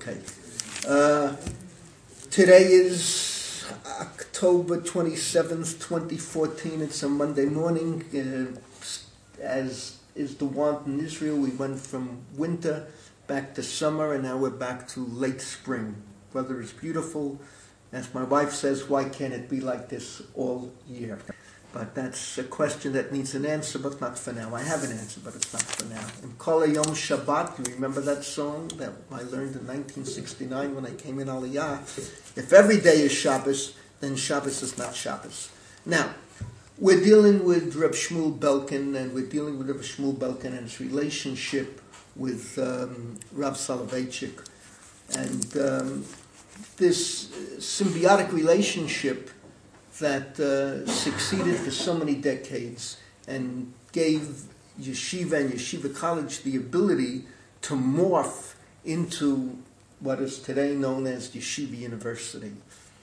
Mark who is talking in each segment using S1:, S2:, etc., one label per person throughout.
S1: Okay. Today is October 27th, 2014. It's a Monday morning. As is the want in Israel, we went from winter back to summer, and now we're back to late spring. Weather is beautiful. As my wife says, why can't it be like this all year? But that's a question that needs an answer, but not for now. I have an answer, but it's not for now. In Kol Yom Shabbat, you remember that song that I learned in 1969 when I came in Aliyah? If every day is Shabbos, then Shabbos is not Shabbos. Now, we're dealing with Reb Shmuel Belkin, and we're dealing with Reb Shmuel Belkin and his relationship with Rav Soloveitchik. And this symbiotic relationship that succeeded for so many decades and gave yeshiva and yeshiva college the ability to morph into what is today known as Yeshiva University.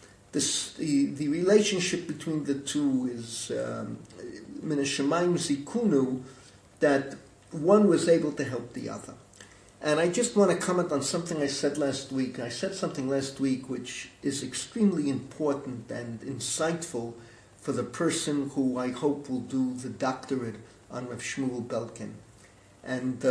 S1: The relationship between the two is min hashamayim zikunu, that one was able to help the other. And I just want to comment on something I said last week. I said something last week which is extremely important and insightful for the person who I hope will do the doctorate on Rav Shmuel Belkin. And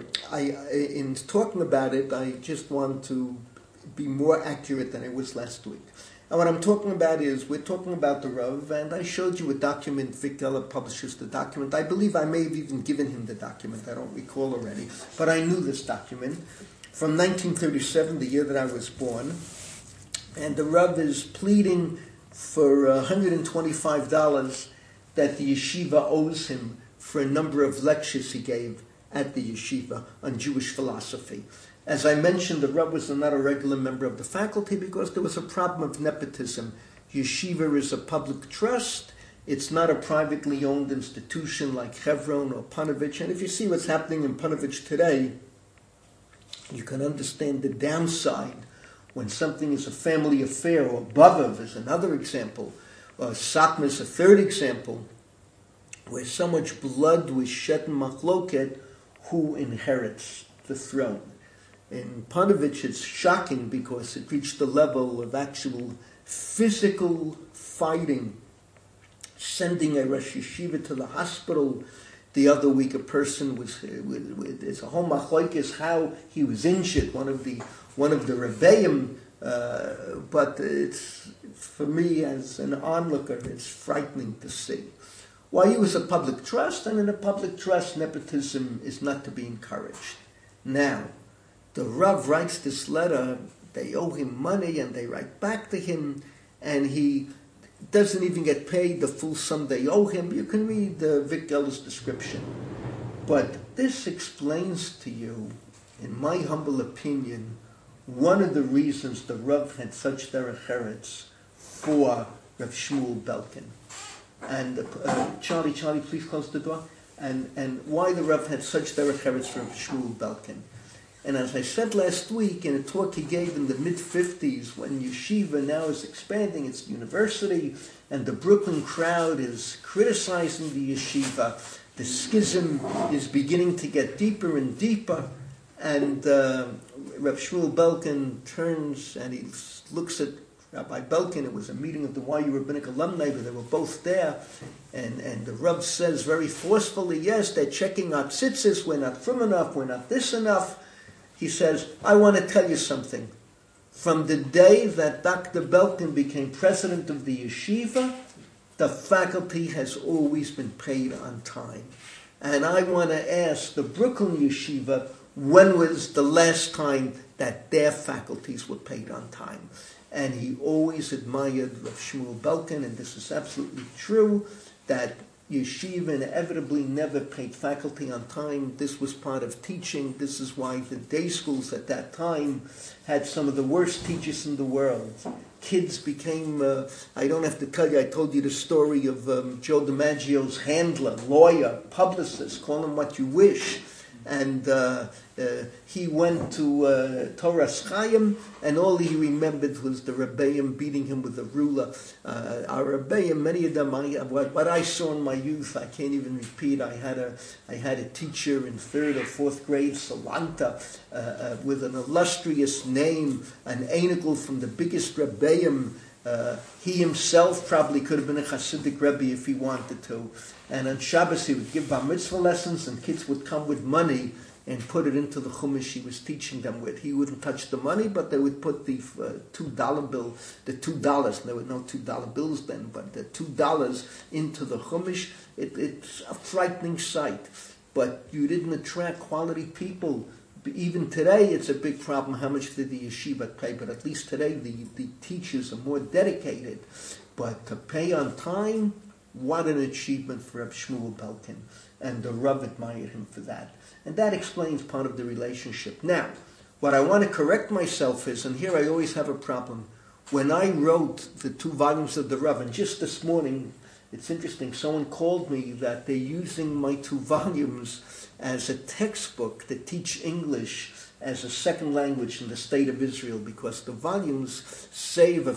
S1: in talking about it, I just want to be more accurate than I was last week. And what I'm talking about is, we're talking about the Rav, and I showed you a document. Vic Geller publishes the document. I believe I may have even given him the document. I don't recall already. But I knew this document from 1937, the year that I was born. And the Rav is pleading for $125 that the yeshiva owes him for a number of lectures he gave at the yeshiva on Jewish philosophy. As I mentioned, the Rav was not a regular member of the faculty because there was a problem of nepotism. Yeshiva is a public trust. It's not a privately owned institution like Hebron or Panovich. And if you see what's happening in Panovich today, you can understand the downside when something is a family affair, or Bavov is another example, or Satmar is a third example, where so much blood was shed in Machloket, who inherits the throne. In Panovich, it's shocking because it reached the level of actual physical fighting, sending a Rosh Yeshiva to the hospital. The other week, a person was, it's a whole machlokes how he was injured, one of the Rebbeim, but it's, for me as an onlooker, it's frightening to see. Why, he was a public trust, and in a public trust, nepotism is not to be encouraged. Now, the Rav writes this letter, they owe him money, and they write back to him, and he doesn't even get paid the full sum they owe him. You can read Vic Geller's description. But this explains to you, in my humble opinion, one of the reasons the Rav had such derech eretz for Rav Shmuel Belkin. And Charlie, please close the door. And why the Rav had such derech eretz for Rav Shmuel Belkin. And as I said last week in a talk he gave in the mid-50s, when yeshiva now is expanding its university and the Brooklyn crowd is criticizing the yeshiva, the schism is beginning to get deeper and deeper, and Rav Shmuel Belkin turns and he looks at Rabbi Belkin. It was a meeting of the YU Rabbinic alumni, but they were both there, and the Rav says very forcefully, yes, they're checking our tzitzis, we're not frum enough, we're not this enough. He says, I want to tell you something. From the day that Dr. Belkin became president of the yeshiva, the faculty has always been paid on time. And I want to ask the Brooklyn yeshiva, when was the last time that their faculties were paid on time? And he always admired Rav Shmuel Belkin, and this is absolutely true, that yeshiva inevitably never paid faculty on time. This was part of teaching. This is why the day schools at that time had some of the worst teachers in the world. Kids became, I don't have to tell you, I told you the story of Joe DiMaggio's handler, lawyer, publicist, call him what you wish. and he went to Torah's Chaim, and all he remembered was the Rebbeim beating him with a ruler. Our Rebbeim, many of them, what I saw in my youth, I can't even repeat. I had a teacher in 3rd or 4th grade, Salanta, with an illustrious name, an Einigal from the biggest Rebbeim. He himself probably could have been a Hasidic Rebbe if he wanted to. And on Shabbos he would give bar mitzvah lessons, and kids would come with money and put it into the chumash he was teaching them with. He wouldn't touch the money, but they would put the $2 bill, the $2, there were no $2 bills then, but the $2 into the chumash. It's a frightening sight, but you didn't attract quality people. Even today, it's a big problem how much did the yeshiva pay, but at least today the teachers are more dedicated. But to pay on time, what an achievement for Reb Shmuel Belkin. And the Rav admired him for that. And that explains part of the relationship. Now, what I want to correct myself is, and here I always have a problem, when I wrote the 2 volumes of the Rav, and just this morning, it's interesting, someone called me that they're using my 2 volumes as a textbook to teach English as a second language in the state of Israel, because the volumes serve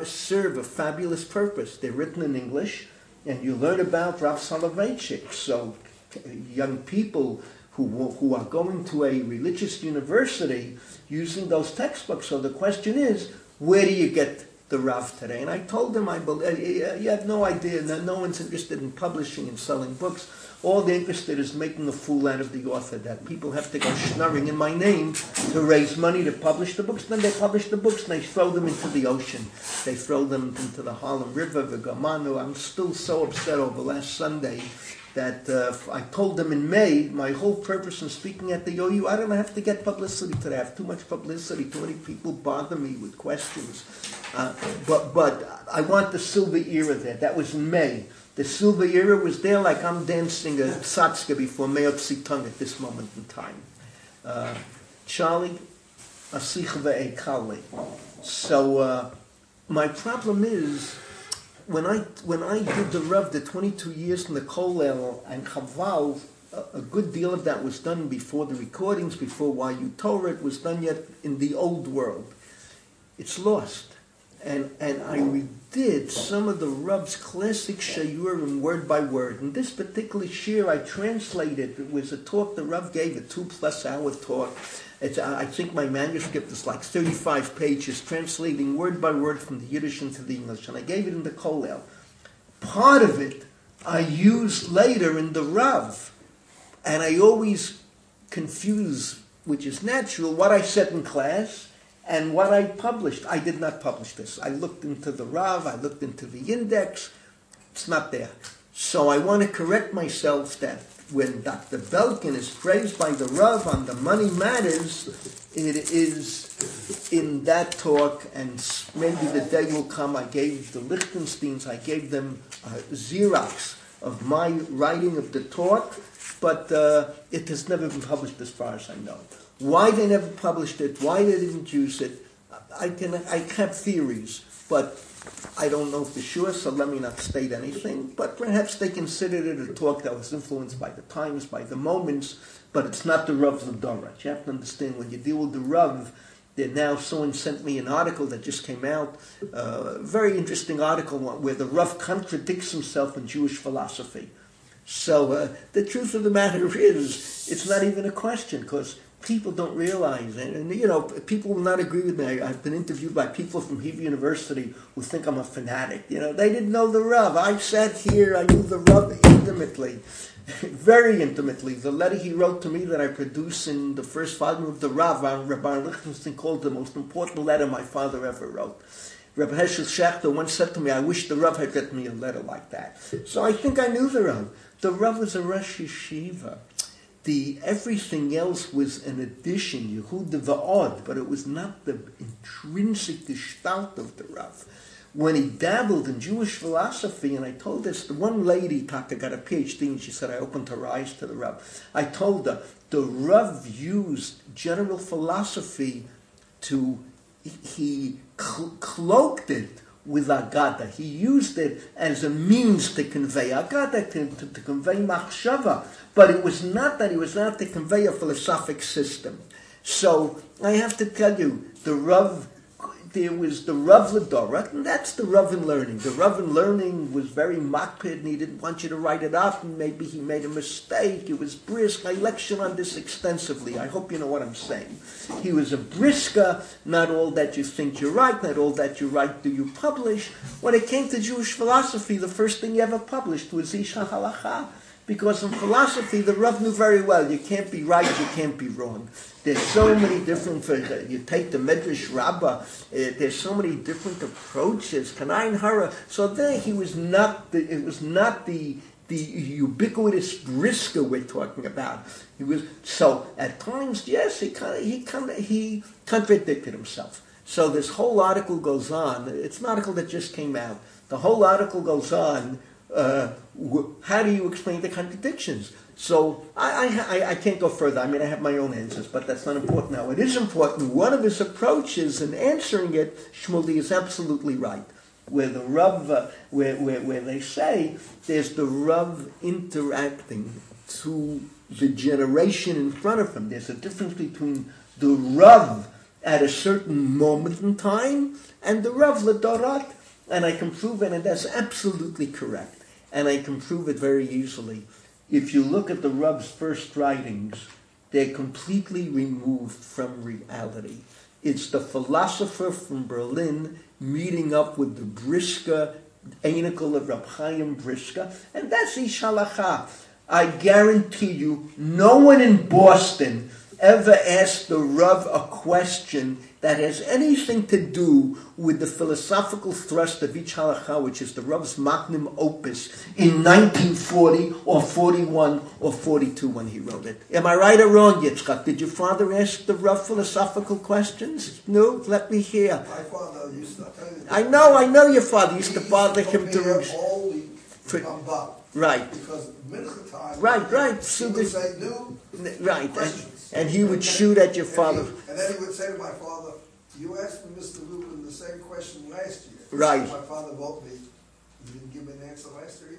S1: a fabulous purpose. They're written in English, and you learn about Rav Soloveitchik. So young people who are going to a religious university using those textbooks. So the question is, where do you get the Rav today? And I told them, you have no idea. No one's interested in publishing and selling books. All they're interested is making a fool out of the author, that people have to go schnorring in my name to raise money to publish the books. Then they publish the books and they throw them into the ocean. They throw them into the Harlem River, the Gamanu. I'm still so upset over last Sunday that I told them in May, my whole purpose in speaking at the OU, I don't have to get publicity today. I have too much publicity. Too many people bother me with questions. But I want the silver era there. That was in May. The silver era was there like I'm dancing a tzatska before Me'ot Sitong at this moment in time. Charlie, asich ve'ekali. So my problem is, when I did the Rav, the 22 years in the Kollel and Chaval, a good deal of that was done before the recordings, before YU Torah. It was done yet in the old world. It's lost. And I redid some of the Rav's classic shayurim word by word. And this particular shir I translated. It was a talk the Rav gave, a 2+ hour talk. I think my manuscript is like 35 pages, translating word by word from the Yiddish into the English. And I gave it in the Kollel. Part of it I used later in the Rav. And I always confuse, which is natural, what I said in class and what I published. I did not publish this. I looked into the Rav, I looked into the index. It's not there. So I want to correct myself that when Dr. Belkin is praised by the Rav on the money matters, it is in that talk, and maybe the day will come. I gave the Lichtensteins, I gave them Xerox of my writing of the talk, but it has never been published as far as I know. Why they never published it, why they didn't use it, I have theories, but I don't know for sure, so let me not state anything. But perhaps they considered it a talk that was influenced by the times, by the moments, but it's not the Rav's Dora. You have to understand, when you deal with the Rav, now someone sent me an article that just came out, a very interesting article where the Rav contradicts himself in Jewish philosophy. So the truth of the matter is, it's not even a question, because people don't realize, and people will not agree with me. I've been interviewed by people from Hebrew University who think I'm a fanatic. They didn't know the Rav. I sat here, I knew the Rav intimately, very intimately. The letter he wrote to me that I produced in the first volume of the Rav, Rabbi Lichtenstein called the most important letter my father ever wrote. Rabbi Heschel Schachter once said to me, I wish the Rav had written me a letter like that. So I think I knew the Rav. The Rav was a Rosh Yeshiva. Everything else was an addition, Yehuda Va'od, but it was not the intrinsic gestalt of the Rav. When he dabbled in Jewish philosophy, and I told this, the one lady, Taka, got a PhD, and she said, I opened her eyes to the Rav. I told her, the Rav used general philosophy he cloaked it with Agada. He used it as a means to convey Agada, to convey Machshava. But it was not that. He was not to convey a philosophic system. So I have to tell you, there was the Rav Ladora, and that's the Rav in learning. The Rav in learning was very makpid, and he didn't want you to write it up, and maybe he made a mistake. He was brisk. I lectured on this extensively. I hope you know what I'm saying. He was a brisker, not all that you think you write, not all that you write do you publish. When it came to Jewish philosophy, the first thing he ever published was Isha Halacha. Because in philosophy, the Rav knew very well, you can't be right, you can't be wrong. There's so many different, you take the Medrash Rabbah, there's so many different approaches, Kanayin Hara. So there it was not the ubiquitous brisker we're talking about. So at times, yes, he contradicted himself. So this whole article goes on, it's an article that just came out, the whole article goes on, how do you explain the contradictions? So I can't go further. I mean, I have my own answers, but that's not important now. It is important. One of his approaches in answering it, Shmuley is absolutely right. Where the Rav, where they say there's the Rav interacting to the generation in front of him. There's a difference between the Rav at a certain moment in time and the Rav L'Dorat. And I can prove it, and that's absolutely correct. And I can prove it very easily. If you look at the Rav's first writings, they're completely removed from reality. It's the philosopher from Berlin meeting up with the Brisker, Einikel of Rab Chaim Brisker, and that's Ish Halacha. I guarantee you, no one in Boston ever asked the Rav a question that has anything to do with the philosophical thrust of each halacha, which is the Rav's magnum opus, in 1940 or 41 or 42 when he wrote it. Am I right or wrong, Yitzchak? Did your father ask the Rav philosophical questions? No? Let me hear.
S2: My father used to tell you.
S1: I know your father used to bother him to... Right.
S2: Because mincha time...
S1: Right.
S2: So he would say new questions.
S1: And he would shoot at your father.
S2: And then he would say to my father, you asked me, Mr. Rubin, the same question last year.
S1: Right.
S2: My father wrote me, you didn't give me an answer last year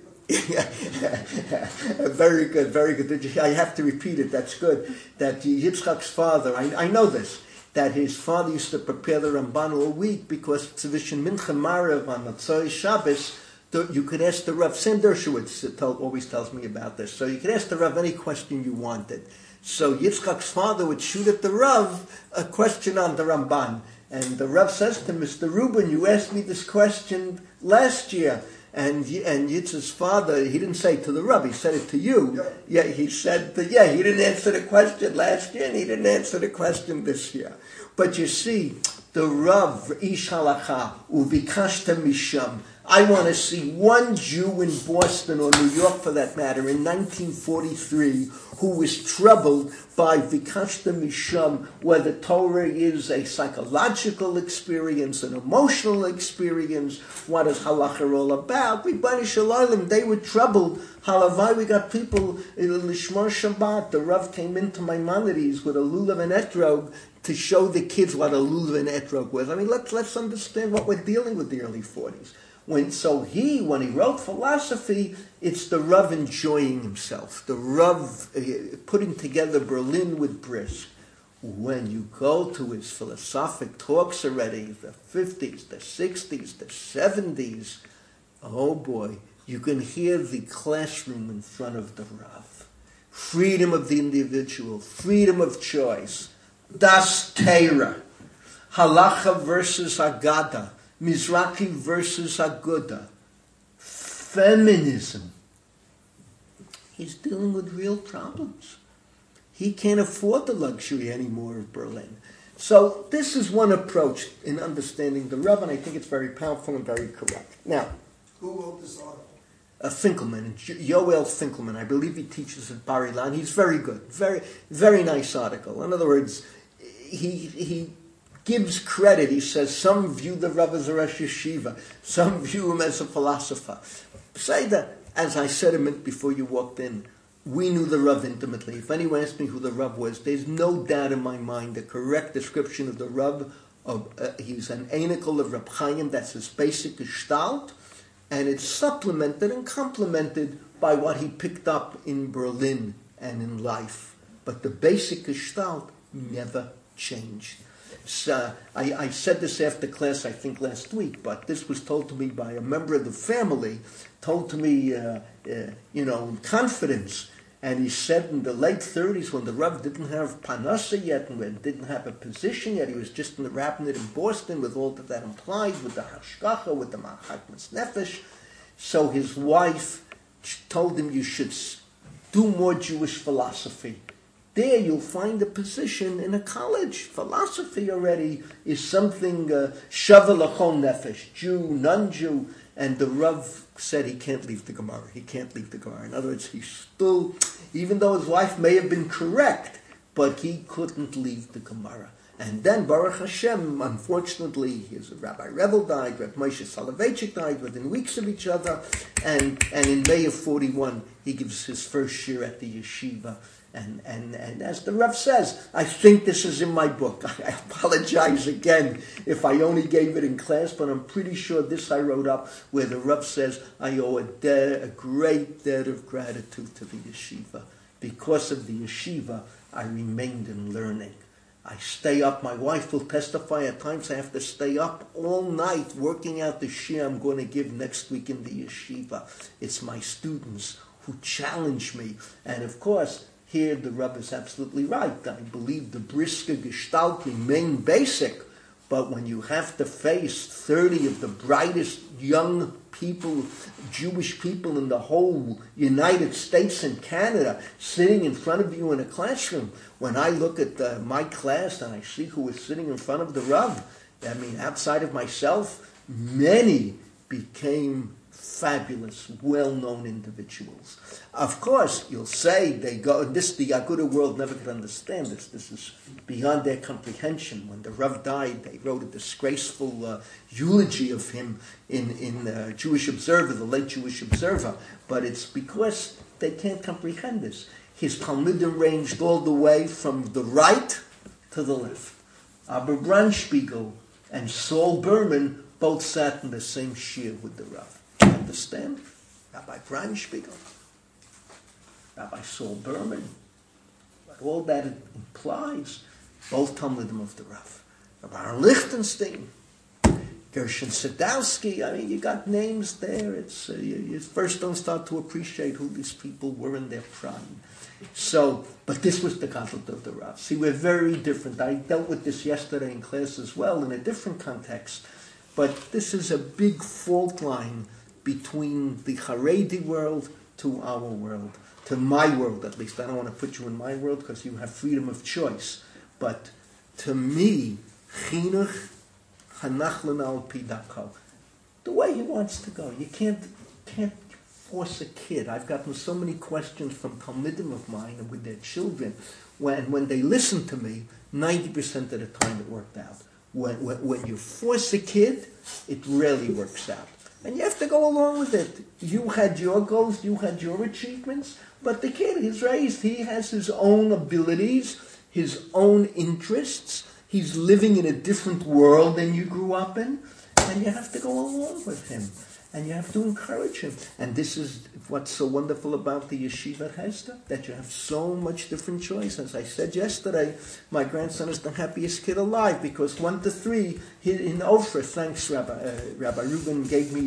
S2: either?
S1: Very good. I have to repeat it, that's good. That Yitzchak's father, I know this, that his father used to prepare the Ramban all week because Tzivishin Mincha Marev on Motzei Shabbos, you could ask the Rav. Sam Dershowitz always tells me about this. So you could ask the Rav any question you wanted. So Yitzchak's father would shoot at the Rav a question on the Ramban. And the Rav says to Mr. Rubin, you asked me this question last year. And Yitzchak's father, he didn't say it to the Rav, he said it to you. Yeah, he said, he didn't answer the question last year and he didn't answer the question this year. But you see, the Rav, Ish Halacha, Ubikashta Misham, I want to see one Jew in Boston or New York, for that matter, in 1943, who was troubled by Vikashta Misham, whether Torah is a psychological experience, an emotional experience, what is halacha all about. They were troubled. Halavai, we got people in Lishmar Shabbat. The Rav came into Maimonides with a lulav and etrog to show the kids what a lulav and etrog was. I mean, let's understand what we're dealing with the early 40s. When he wrote philosophy, it's the Rav enjoying himself. The Rav putting together Berlin with Brisk. When you go to his philosophic talks already, the 50s, the 60s, the 70s, oh boy, you can hear the classroom in front of the Rav. Freedom of the individual, freedom of choice. Das Torah. Halacha versus Agada. Mizrahi versus Aguda. Feminism. He's dealing with real problems. He can't afford the luxury anymore of Berlin. So this is one approach in understanding the Rav, and I think it's very powerful and very correct. Now,
S2: who wrote this article?
S1: Finkelman, Yoel Finkelman. I believe he teaches at Bar Ilan. He's very good. Very, very nice article. In other words, he gives credit. He says some view the Rav as a Rosh Yeshiva, some view him as a philosopher. Say that, as I said a minute before you walked in, we knew the Rav intimately. If anyone asked me who the Rav was, there's no doubt in my mind the correct description of the Rav He's an Einikel of Reb Chaim, that's his basic gestalt, and it's supplemented and complemented by what he picked up in Berlin and in life. But the basic gestalt never changed. So, I said this after class, I think last week, but this was told to me by a member of the family, told to me, in confidence. And he said in the late 30s, when the Rav didn't have Panasa yet and didn't have a position yet, he was just in the rabbinate in Boston with all that implied, with the Hashgacha, with the Mahatmas Nefesh. So his wife told him, you should do more Jewish philosophy. There you'll find a position in a college. Philosophy already is something, Shava L'chol Nefesh, Jew, non-Jew. And the Rav said he can't leave the Gemara. He can't leave the Gemara. In other words, he still, even though his wife may have been correct, but he couldn't leave the Gemara. And then Baruch Hashem, unfortunately, his Rabbi Revel died, Reb Moshe Soloveitchik died within weeks of each other, and in May of 41, he gives his first year at the yeshiva. And as the Rav says, I think this is in my book. I apologize again if I only gave it in class, but I'm pretty sure this I wrote up where the Rav says, I owe a great debt of gratitude to the yeshiva. Because of the yeshiva, I remained in learning. I stay up. My wife will testify at times I have to stay up all night working out the shir I'm going to give next week in the yeshiva. It's my students who challenge me. And of course, here the Rebbe is absolutely right. I believe the Brisker Gestalt remain basic, but when you have to face 30 of the brightest young people, Jewish people in the whole United States and Canada, sitting in front of you in a classroom, when I look at my class and I see who is sitting in front of the Rebbe, outside of myself, many became fabulous, well-known individuals. Of course, you'll say the Aguda world never could understand this. This is beyond their comprehension. When the Rav died, they wrote a disgraceful eulogy of him in Jewish Observer, the late Jewish Observer. But it's because they can't comprehend this. His Talmudim ranged all the way from the right to the left. Aber Brandspiegel and Saul Berman both sat in the same shir with the Rav. Understand? Rabbi Brandspiegel, Rabbi Saul Berman, what all that implies, both Talmudim of the Rav. Rabbi Aaron Lichtenstein, Gershon Sadowski, you got names there. It's you first don't start to appreciate who these people were in their prime. So, but this was the concept of the Rav. See, we're very different. I dealt with this yesterday in class as well in a different context. But this is a big fault line between the Haredi world to our world, to my world at least. I don't want to put you in my world because you have freedom of choice. But to me, chinuch hanach lana al pi darko, the way he wants to go. You can't force a kid. I've gotten so many questions from Talmidim of mine and with their children. When they listen to me, 90% of the time it worked out. When you force a kid, it rarely works out. And you have to go along with it. You had your goals, you had your achievements, but the kid is raised, he has his own abilities, his own interests. He's living in a different world than you grew up in, and you have to go along with him. And you have to encourage him. And this is what's so wonderful about the yeshiva Hesder, that you have so much different choice. As I said yesterday, my grandson is the happiest kid alive because 1 to 3 in Ofra, thanks Rabbi Reuben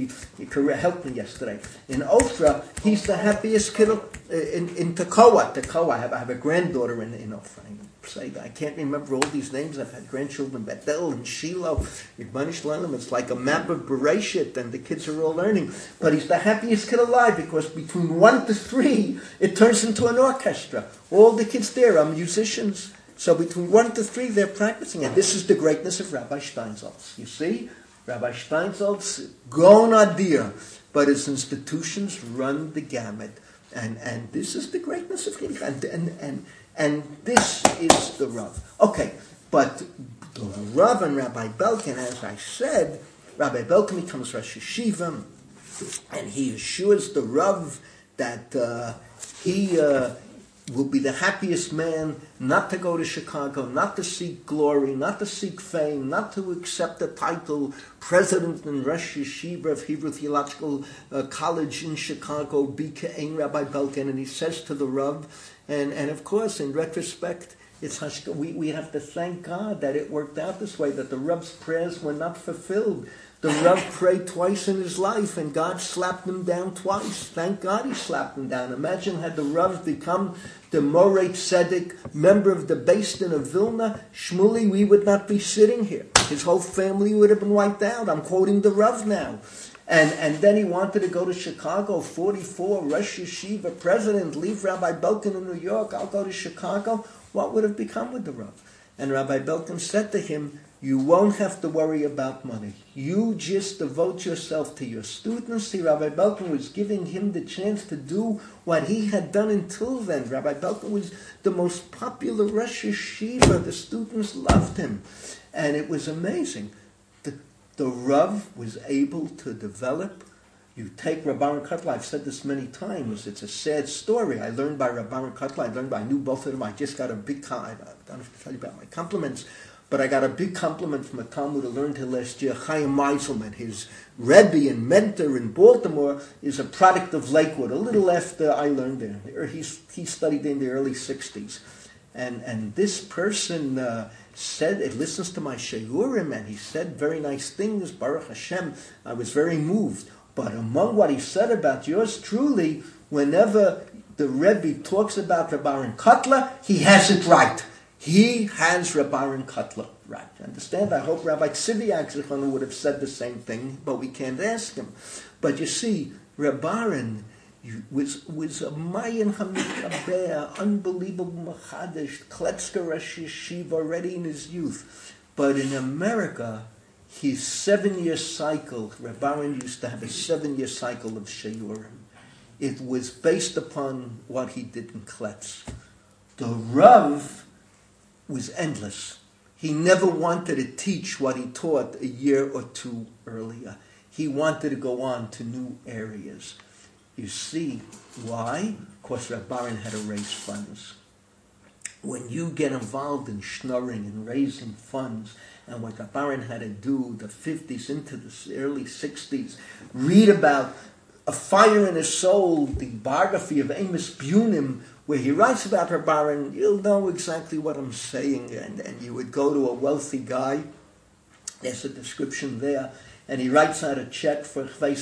S1: helped me yesterday. In Ofra, he's the happiest kid in Tekoa. I have a granddaughter in Ofra. I can't remember all these names. I've had grandchildren, Bethel and Shiloh, Yibanish Lenim. It's like a map of Bereshit, and the kids are all learning. But he's the happiest kid alive because between 1 to 3, it turns into an orchestra. All the kids there are musicians. So between 1 to 3, they're practicing. And this is the greatness of Rabbi Steinsaltz. You see? Rabbi Steinsaltz, Gaon Adir. But his institutions run the gamut. And this is the greatness of him. And this is the Rav. Okay, but the Rav and Rabbi Belkin, as I said, Rabbi Belkin becomes Rosh Yeshiva, and he assures the Rav that will be the happiest man not to go to Chicago, not to seek glory, not to seek fame, not to accept the title president and Rosh Yeshiva of Hebrew Theological College in Chicago, be Ke'en Rabbi Belkin. And he says to the Rav, and of course, in retrospect, we have to thank God that it worked out this way, that the Rav's prayers were not fulfilled. The Rav prayed twice in his life, and God slapped him down twice. Thank God he slapped him down. Imagine had the Rav become the Morei Tzedek, member of the Beis Din of Vilna, Shmuley, we would not be sitting here. His whole family would have been wiped out. I'm quoting the Rav now. And then he wanted to go to Chicago, 44, Rosh Yeshiva, president, leave Rabbi Belkin in New York, I'll go to Chicago. What would have become with the Rav? And Rabbi Belkin said to him, you won't have to worry about money. You just devote yourself to your students. See, Rabbi Belkin was giving him the chance to do what he had done until then. Rabbi Belkin was the most popular Rosh Yeshiva. The students loved him. And it was amazing. The Rav was able to develop. You take Reb Aaron Kotler, I've said this many times, it's a sad story. I learned by Reb Aaron Kotler, I knew both of them. I just got a big, I don't have to tell you about my compliments, but I got a big compliment from a Talmud I learned here last year, Chaim Meiselman. His Rebbe and mentor in Baltimore is a product of Lakewood, a little after I learned there. He studied in the early 60s. And this person said, it listens to my Sheyurim, and he said very nice things, Baruch Hashem. I was very moved. But among what he said about yours truly, whenever the Rebbe talks about Reb Aaron Kotler, he has it right. He has Reb Aaron Kotler right. Understand? I hope Rabbi Tziviak Zichrono would have said the same thing, but we can't ask him. But you see, Reb Aaron was a Mayan Hamikabeh, unbelievable Machadish, Kletzker Rosh Yeshiva already in his youth. But in America, his 7-year cycle, Reb Aaron used to have a 7-year cycle of Sheyurim. It was based upon what he did in Kletz. The Rav was endless. He never wanted to teach what he taught a year or two earlier. He wanted to go on to new areas. You see, why? Because Reb Aaron had to raise funds. When you get involved in schnorring and raising funds, and what Reb Aaron had to do, the 50s into the early 60s, read about A Fire in His Soul, the biography of Amos Bunim, where he writes about Reb Aaron, you'll know exactly what I'm saying. And you would go to a wealthy guy, there's a description there, and he writes out a check for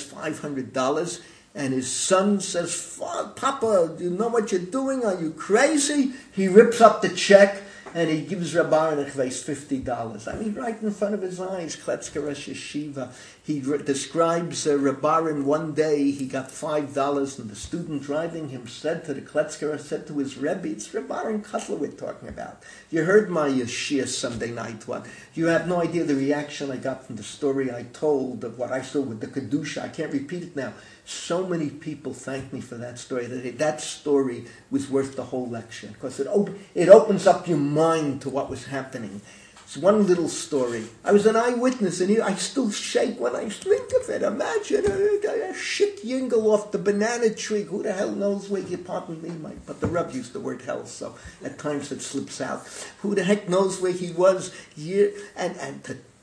S1: $500, and his son says, Papa, do you know what you're doing? Are you crazy? He rips up the check, and he gives Reb Aaron $50. I mean, right in front of his eyes, Kletzker Rosh Yeshiva. He describes Reb Aaron one day, he got $5, and the student driving him said to the Kletzker, said to his Rebbe, it's Reb Aaron Kotler we're talking about. You heard my Yeshia Sunday night one. You have no idea the reaction I got from the story I told of what I saw with the Kedusha. I can't repeat it now. So many people thanked me for that story. That story was worth the whole lecture because it opens up your mind to what was happening. It's one little story. I was an eyewitness, and I still shake when I think of it. Imagine a shit yingle off the banana tree. Who the hell knows where you, pardon me, but the Rebbe used the word hell, so at times it slips out. Who the heck knows where he was here? And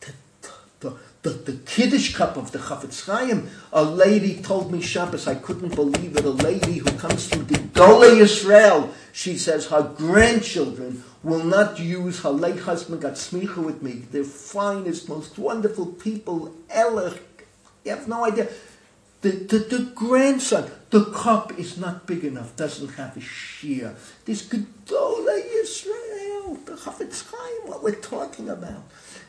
S1: the Kiddush cup of the Chafetz Chaim, a lady told me Shabbos, I couldn't believe it, a lady who comes from the Golei Yisrael, she says her grandchildren will not use, her late husband got smicha with me, the finest, most wonderful people, Elech, you have no idea. The grandson, the cup is not big enough, doesn't have a shear. This Golei Yisrael, the Chafetz Chaim, what we're talking about.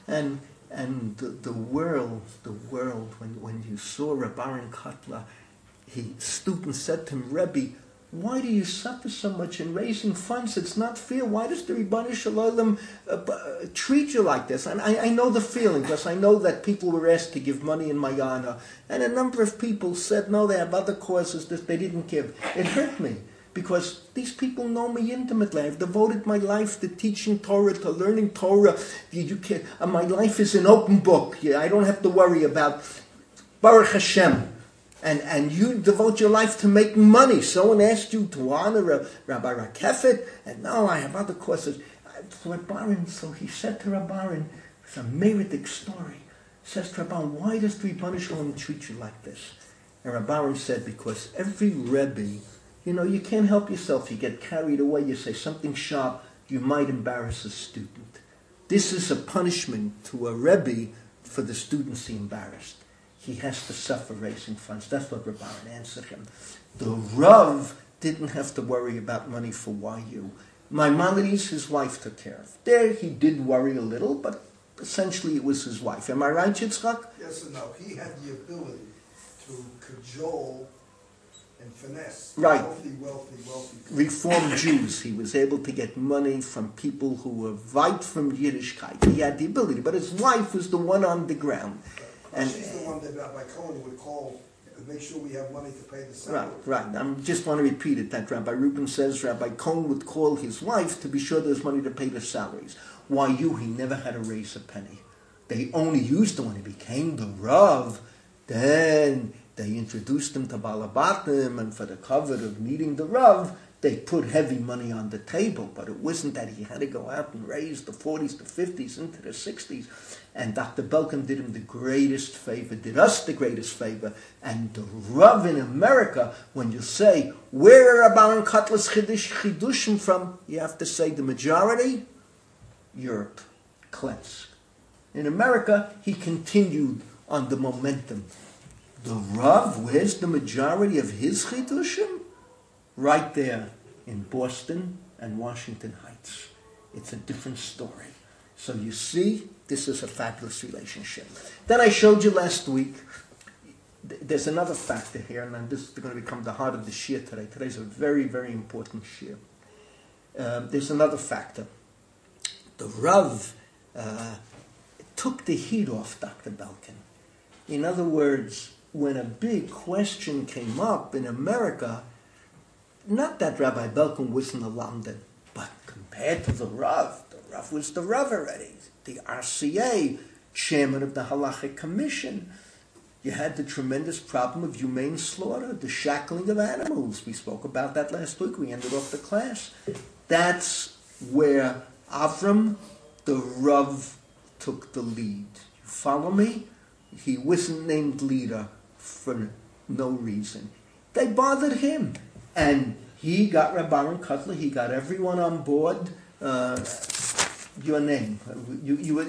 S1: And the world, when you saw Reb Aaron Kotler, students said to him, Rebbe, why do you suffer so much in raising funds? It's not fair. Why does the Ribbon Shalom treat you like this? And I know the feeling, because I know that people were asked to give money in my honor, and a number of people said, no, they have other causes that they didn't give. It hurt me. Because these people know me intimately. I've devoted my life to teaching Torah, to learning Torah. My life is an open book. I don't have to worry about Baruch Hashem. and you devote your life to making money. Someone asked you to honor Rabbi Rakefet, and no, I have other courses. So he said to Rabbaran, it's a meritic story. He says to Rabbaran, why does the Rebbeinu Shalom treat you like this? And Rabbaran said, because every Rebbe, you can't help yourself. You get carried away. You say something sharp, you might embarrass a student. This is a punishment to a Rebbe for the students he embarrassed. He has to suffer raising funds. That's what Rabbaran answered him. The Rav didn't have to worry about money for YU. Maimonides, his wife took care of. There he did worry a little, but essentially it was his wife. Am I right, Yitzchak?
S2: Yes and no. He had the ability to cajole and finesse
S1: right.
S2: wealthy people.
S1: Reformed Jews. He was able to get money from people who were weit from Yiddishkeit. He had the ability, but his wife was the one on the ground.
S2: And she's the one that Rabbi Cohen would call to make sure we have money to pay the salary.
S1: Right. I just want to repeat it. That Rabbi Rubin says Rabbi Cohen would call his wife to be sure there's money to pay the salaries. He never had to raise a penny. They only used him when he became the Rav. Then they introduced him to Balabatim, and for the cover of meeting the Rav, they put heavy money on the table. But it wasn't that he had to go out and raise the 40s, the 50s, into the 60s. And Dr. Belkin did him the greatest favor, did us the greatest favor. And the Rav in America, when you say, where are Baron Kotler's Chidushim from? You have to say the majority, Europe, Kletsk. In America, he continued on the momentum. The Rav, where's the majority of his Chidushim? Right there in Boston and Washington Heights. It's a different story. So you see, this is a fabulous relationship. Then I showed you last week, there's another factor here, and this is going to become the heart of the shir today. Today's a very, very important shir. There's another factor. The Rav took the heat off Dr. Belkin. In other words, when a big question came up in America, not that Rabbi Belkin wasn't a London, but compared to the Rav was the Rav already. The RCA, chairman of the Halachic Commission. You had the tremendous problem of humane slaughter, the shackling of animals. We spoke about that last week. We ended off the class. That's where Avram, the Rav, took the lead. You follow me? He wasn't named leader for no reason. They bothered him. And he got Rabbaran Kotler, he got everyone on board. Your name. You're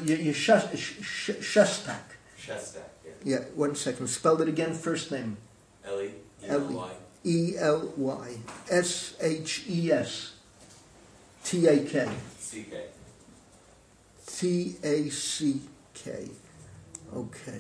S1: Shestak.
S3: Shestak, yeah.
S1: Yeah, 1 second. Spell it again, first name.
S3: Eli, E-L-Y.
S1: E-L-Y. S-H-E-S. T-A-K.
S3: C-K.
S1: T-A-C-K. Okay.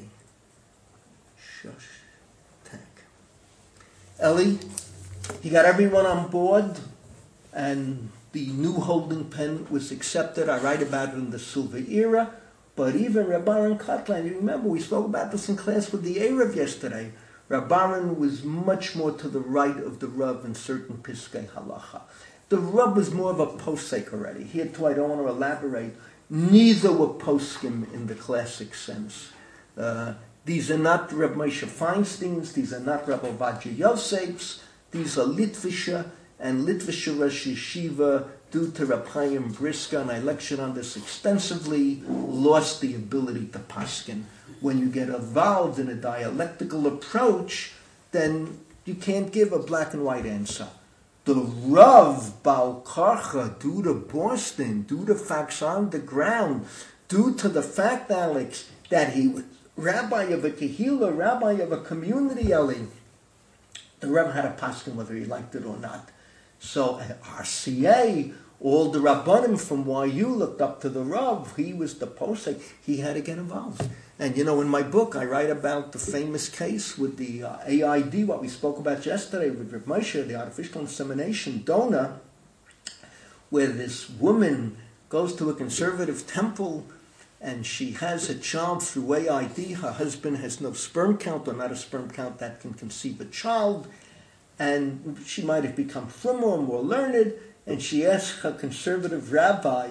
S1: Shestak. Eli, he got everyone on board, and the new holding pen was accepted. I write about it in the Silver Era. But even Rabbaran Kotler, you remember we spoke about this in class with the Erev yesterday. Rabbaran was much more to the right of the Rav in certain Piskei Halacha. The Rav was more of a posek already. Here too, I don't want to elaborate. Neither were poskim in the classic sense. These are not Reb Moshe Feinsteins. These are not Reb Ovadia Yosefs. These are Litvisha and Litvisha Rosh Yeshiva, due to Reb Chaim Briska, and I lectured on this extensively, lost the ability to paskin. When you get involved in a dialectical approach, then you can't give a black and white answer. The Rav Baal Karcha, due to Boston, due to facts on the ground, due to the fact, Alex, that he was rabbi of a kehillah, rabbi of a community, Eli, the Rav had a paskin whether he liked it or not. So at RCA, all the Rabbanim from YU looked up to the Rav. He was the posek. He had to get involved. And in my book, I write about the famous case with the AID, what we spoke about yesterday with Reb Moshe, the artificial insemination donor, where this woman goes to a conservative temple and she has a child through AID. Her husband has no sperm count, or not a sperm count that can conceive a child. And she might have become firmer, more learned, and she asks her conservative rabbi,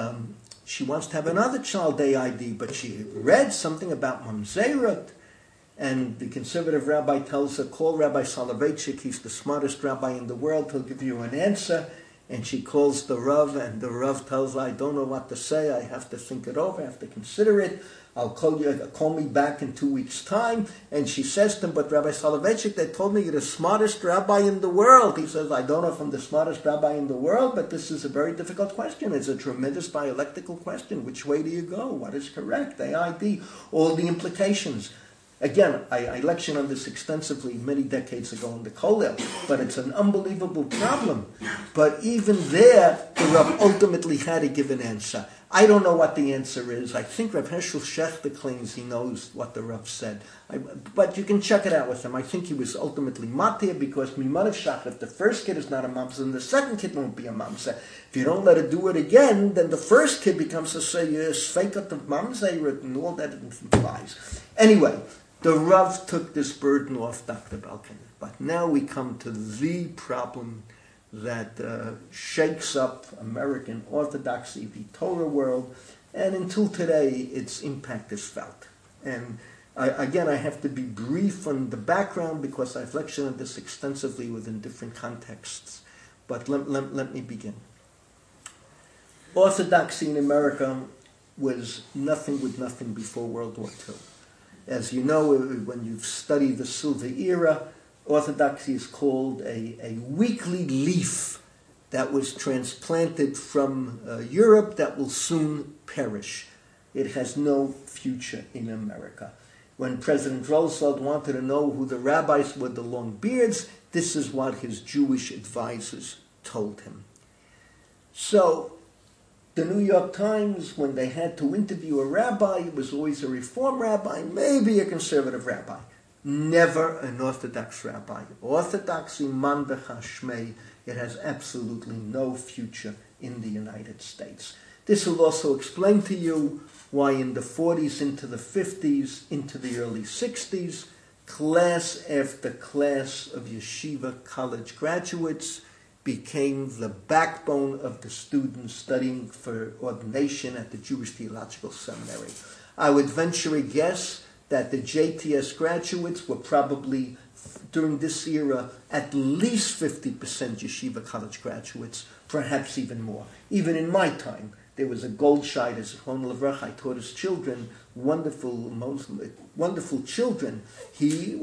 S1: she wants to have another child AID, but she read something about mamzerut, And the conservative rabbi tells her, call Rabbi Soloveitchik, he's the smartest rabbi in the world, he'll give you an answer. And she calls the Rav, and the Rav tells her, I don't know what to say, I have to think it over, I have to consider it. I'll call me back in 2 weeks' time. And she says to him, but Rabbi Soloveitchik, they told me you're the smartest rabbi in the world. He says, I don't know if I'm the smartest rabbi in the world, but this is a very difficult question. It's a tremendous dialectical question. Which way do you go? What is correct? AID, all the implications. Again, I lectured on this extensively many decades ago in the Kollel, but it's an unbelievable problem. But even there, the Rav ultimately had to give an answer. I don't know what the answer is. I think Rav Hershel Shechter claims he knows what the Rav said. But you can check it out with him. I think he was ultimately matir because Mimanav Shach, if the first kid is not a mamzer, then the second kid won't be a mamzer. If you don't let it do it again, then the first kid becomes a sveikat of mamzer and all that it implies. Anyway, the Rav took this burden off Dr. Belkin. But now we come to the problem that shakes up American Orthodoxy, the Torah world, and until today its impact is felt. And I have to be brief on the background because I've lectured on this extensively within different contexts. But let me begin. Orthodoxy in America was nothing with nothing before World War II. As you know, when you've studied the Silver Era, Orthodoxy is called a weakly leaf that was transplanted from Europe that will soon perish. It has no future in America. When President Roosevelt wanted to know who the rabbis with the long beards, this is what his Jewish advisors told him. So, the New York Times, when they had to interview a rabbi, it was always a Reform rabbi, maybe a conservative rabbi. Never an Orthodox rabbi. Orthodoxy man b'chashmei, it has absolutely no future in the United States. This will also explain to you why in the 40s into the 50s, into the early 60s, class after class of yeshiva college graduates became the backbone of the students studying for ordination at the Jewish Theological Seminary. I would venture a guess that the JTS graduates were probably, during this era, at least 50% yeshiva college graduates, perhaps even more. Even in my time, there was a Goldscheid, as Zichron Levrach, I taught his children, wonderful children. He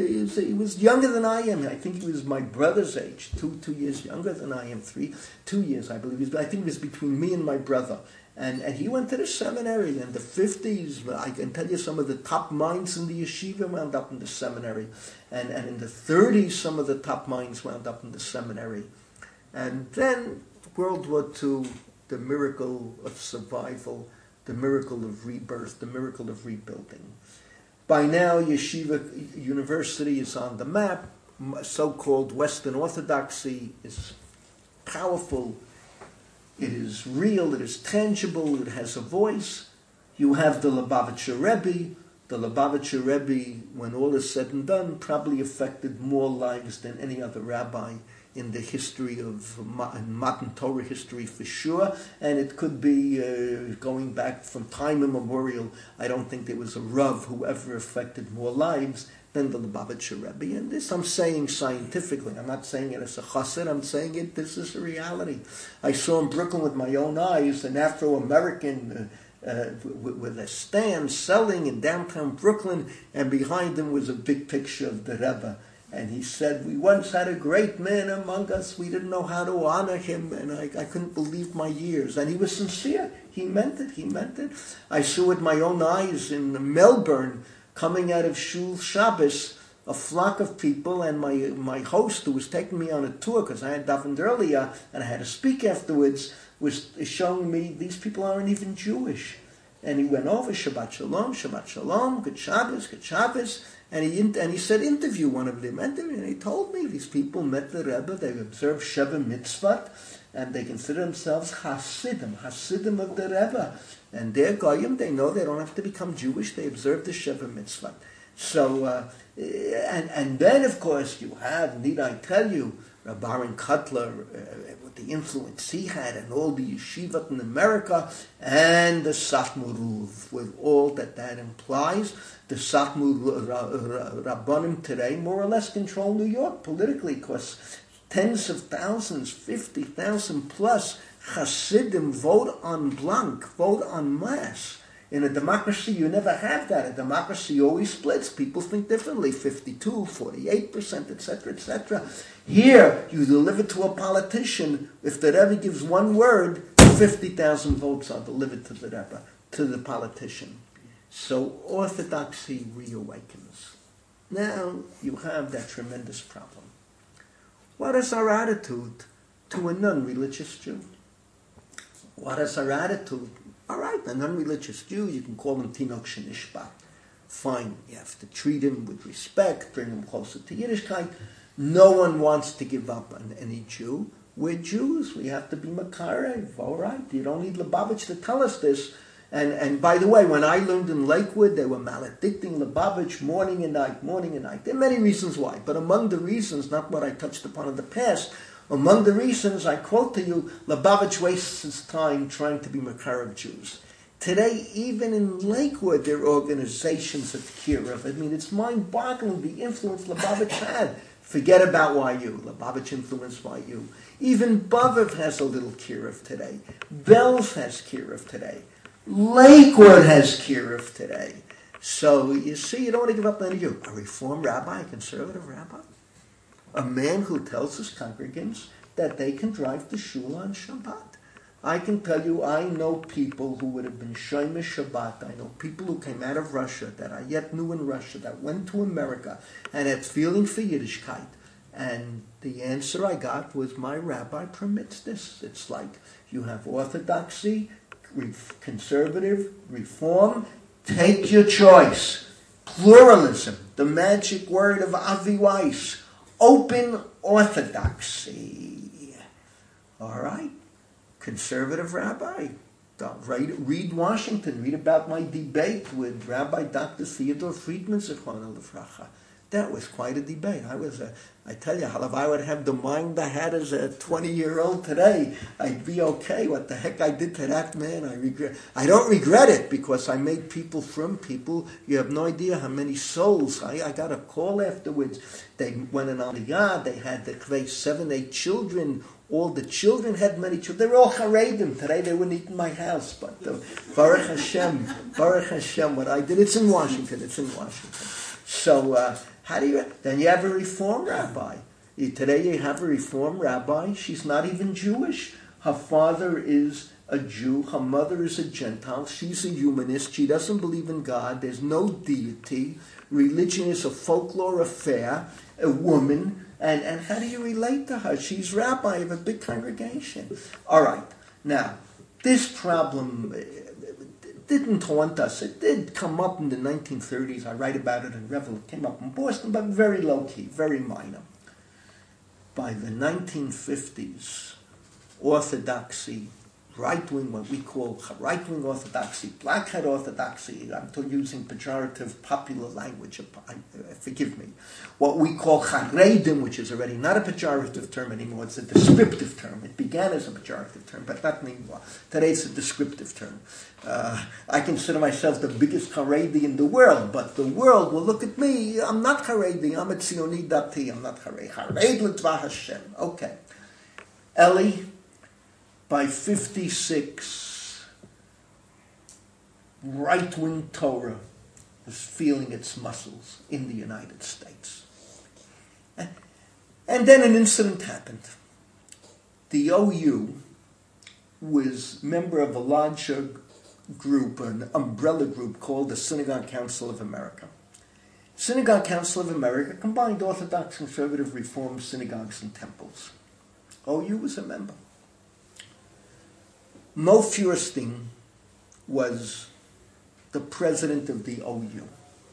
S1: was younger than I am. I think he was my brother's age, 2 years younger than I am, 2 years, I believe. I think it was between me and my brother. And he went to the seminary in the 50s. I can tell you some of the top minds in the yeshiva wound up in the seminary. And in the 30s, some of the top minds wound up in the seminary. And then World War II, the miracle of survival, the miracle of rebirth, the miracle of rebuilding. By now, Yeshiva University is on the map. So-called Western Orthodoxy is powerful. It is real. It is tangible. It has a voice. You have the Lubavitcher Rebbe. The Lubavitcher Rebbe, when all is said and done, probably affected more lives than any other rabbi in the history of modern Torah history for sure, and it could be going back from time immemorial. I don't think there was a Rav who ever affected more lives than the Lubavitcher Rebbe. And this I'm saying scientifically. I'm not saying it as a chassid. I'm saying it, this is a reality. I saw in Brooklyn with my own eyes an Afro-American with a stand selling in downtown Brooklyn, and behind him was a big picture of the Rebbe. And he said, we once had a great man among us. We didn't know how to honor him. And I couldn't believe my ears. And he was sincere. He meant it. He meant it. I saw with my own eyes in Melbourne, coming out of Shul Shabbos, a flock of people. And my host, who was taking me on a tour, because I had davened earlier, and I had to speak afterwards, was showing me these people aren't even Jewish. And he went over, Shabbat Shalom, Good Shabbos. And he said, interview one of them. And he told me these people met the Rebbe, they observed Sheva Mitzvot, and they consider themselves Hasidim of the Rebbe. And they're Goyim, they know they don't have to become Jewish, they observe the Sheva Mitzvot. So, and then of course you have, need I tell you, Reb Aaron Kotler, with the influence he had, and all the yeshivot in America, and the Satmar with all that implies. The Satmar Rabbanim today more or less control New York politically, because tens of thousands, 50,000 plus Hasidim vote en blanc, vote en masse. In a democracy, you never have that. A democracy always splits. People think differently, 52, 48%, etc., etc. Here, you deliver to a politician, if the Rebbe gives one word, 50,000 votes are delivered to the Rebbe, to the politician. So orthodoxy reawakens. Now, you have that tremendous problem. What is our attitude to a non-religious Jew? What is our attitude? All right, a non-religious Jew, you can call him Tinok Shenishbat. Fine, you have to treat him with respect, bring him closer to Yiddishkeit. No one wants to give up on any Jew. We're Jews, we have to be Makarev. All right, you don't need Lubavitch to tell us this. And by the way, when I learned in Lakewood, they were maledicting Lubavitch morning and night, morning and night. There are many reasons why, but among the reasons, not what I touched upon in the past, among the reasons, I quote to you, Lubavitch wastes his time trying to be Makarev Jews. Today, even in Lakewood, there are organizations of Kiruv. I mean, it's mind-boggling the influence Lubavitch had. Forget about YU. Lubavitch influenced YU. Even Baviv has a little Kiruv today. Belz has Kiruv today. Lakewood has Kiruv today. So, you see, you don't want to give up on you. A Reform rabbi, a conservative rabbi? A man who tells his congregants that they can drive to shul on Shabbat. I can tell you, I know people who would have been Shomesh Shabbat. I know people who came out of Russia that I yet knew in Russia, that went to America and had feeling for Yiddishkeit. And the answer I got was, my rabbi permits this. It's like you have orthodoxy, conservative, reform. Take your choice. Pluralism, the magic word of Avi Weiss. Open orthodoxy. All right. Conservative rabbi. Read Washington. Read about my debate with Rabbi Dr. Theodore Friedman, Zichrono Livracha. That was quite a debate. I tell you, if I would have the mind I had as a 20-year-old today, I'd be okay. What the heck I did to that man, I don't regret it, because I made people from people. You have no idea how many souls. I got a call afterwards. They went in Aliyah. They had 7, 8 children. All the children had many children. They were all Haredim. Today they wouldn't eat in my house. But Baruch Hashem, what I did. It's in Washington. So, then you have a Reform rabbi. Today you have a Reform rabbi. She's not even Jewish. Her father is a Jew. Her mother is a Gentile. She's a humanist. She doesn't believe in God. There's no deity. Religion is a folklore affair. A woman. And how do you relate to her? She's rabbi of a big congregation. All right. Now, this problem didn't haunt us. It did come up in the 1930s. I write about it in Revel. It came up in Boston, but very low-key, very minor. By the 1950s, orthodoxy, right-wing, what we call right-wing orthodoxy, black-hat orthodoxy, I'm using pejorative popular language, forgive me, what we call Haredim, which is already not a pejorative term anymore, it's a descriptive term. It began as a pejorative term, but not anymore. Today it's a descriptive term. I consider myself the biggest Haredi in the world, but the world will look at me, I'm not Haredi, I'm a Tzioni Dati, I'm not Haredi. Hared l'Tvah Hashem. Okay. Eli, by 56, right-wing Torah was feeling its muscles in the United States. And then an incident happened. The OU was member of a larger group, an umbrella group called the Synagogue Council of America. Synagogue Council of America combined Orthodox, Conservative, Reform synagogues and temples. OU was a member. Mo Feuerstein was the president of the OU.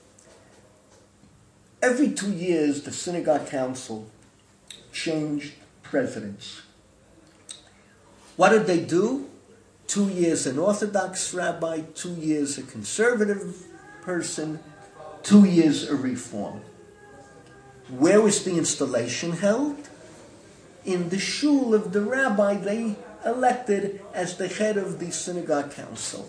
S1: Every 2 years, the Synagogue Council changed presidents. What did they do? 2 years an Orthodox rabbi, 2 years a conservative person, 2 years a Reform. Where was the installation held? in the shul of the rabbi they elected as the head of the synagogue council.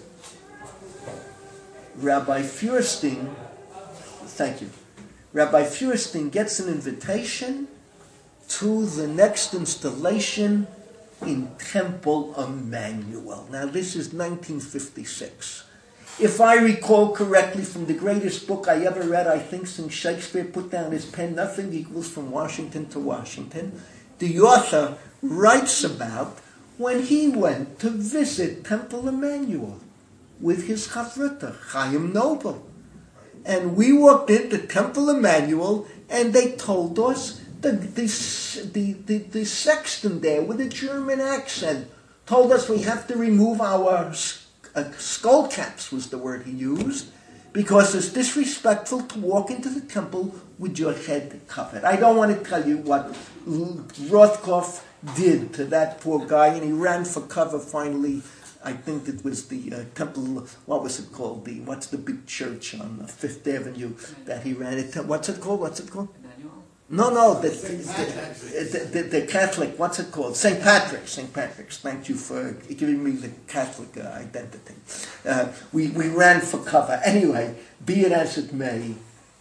S1: Rabbi Feuerstein, thank you. Rabbi Feuerstein gets an invitation to the next installation in Temple Emmanuel. Now this is 1956. If I recall correctly from the greatest book I ever read, I think since Shakespeare put down his pen, Nothing Equals From Washington to Washington, the author writes about when he went to visit Temple Emmanuel with his chavruta, Chaim Noble. And we walked into Temple Emmanuel and they told us, the sexton there with a German accent told us we have to remove our skull caps, was the word he used, because it's disrespectful to walk into the temple with your head covered. I don't want to tell you what Rothkopf did to that poor guy, and he ran for cover finally. I think it was the temple, what was it called? What's the big church on Fifth Avenue that he ran it? What's it called? No, the Catholic, what's it called? St. Patrick's. Thank you for giving me the Catholic identity. We ran for cover. Anyway, be it as it may,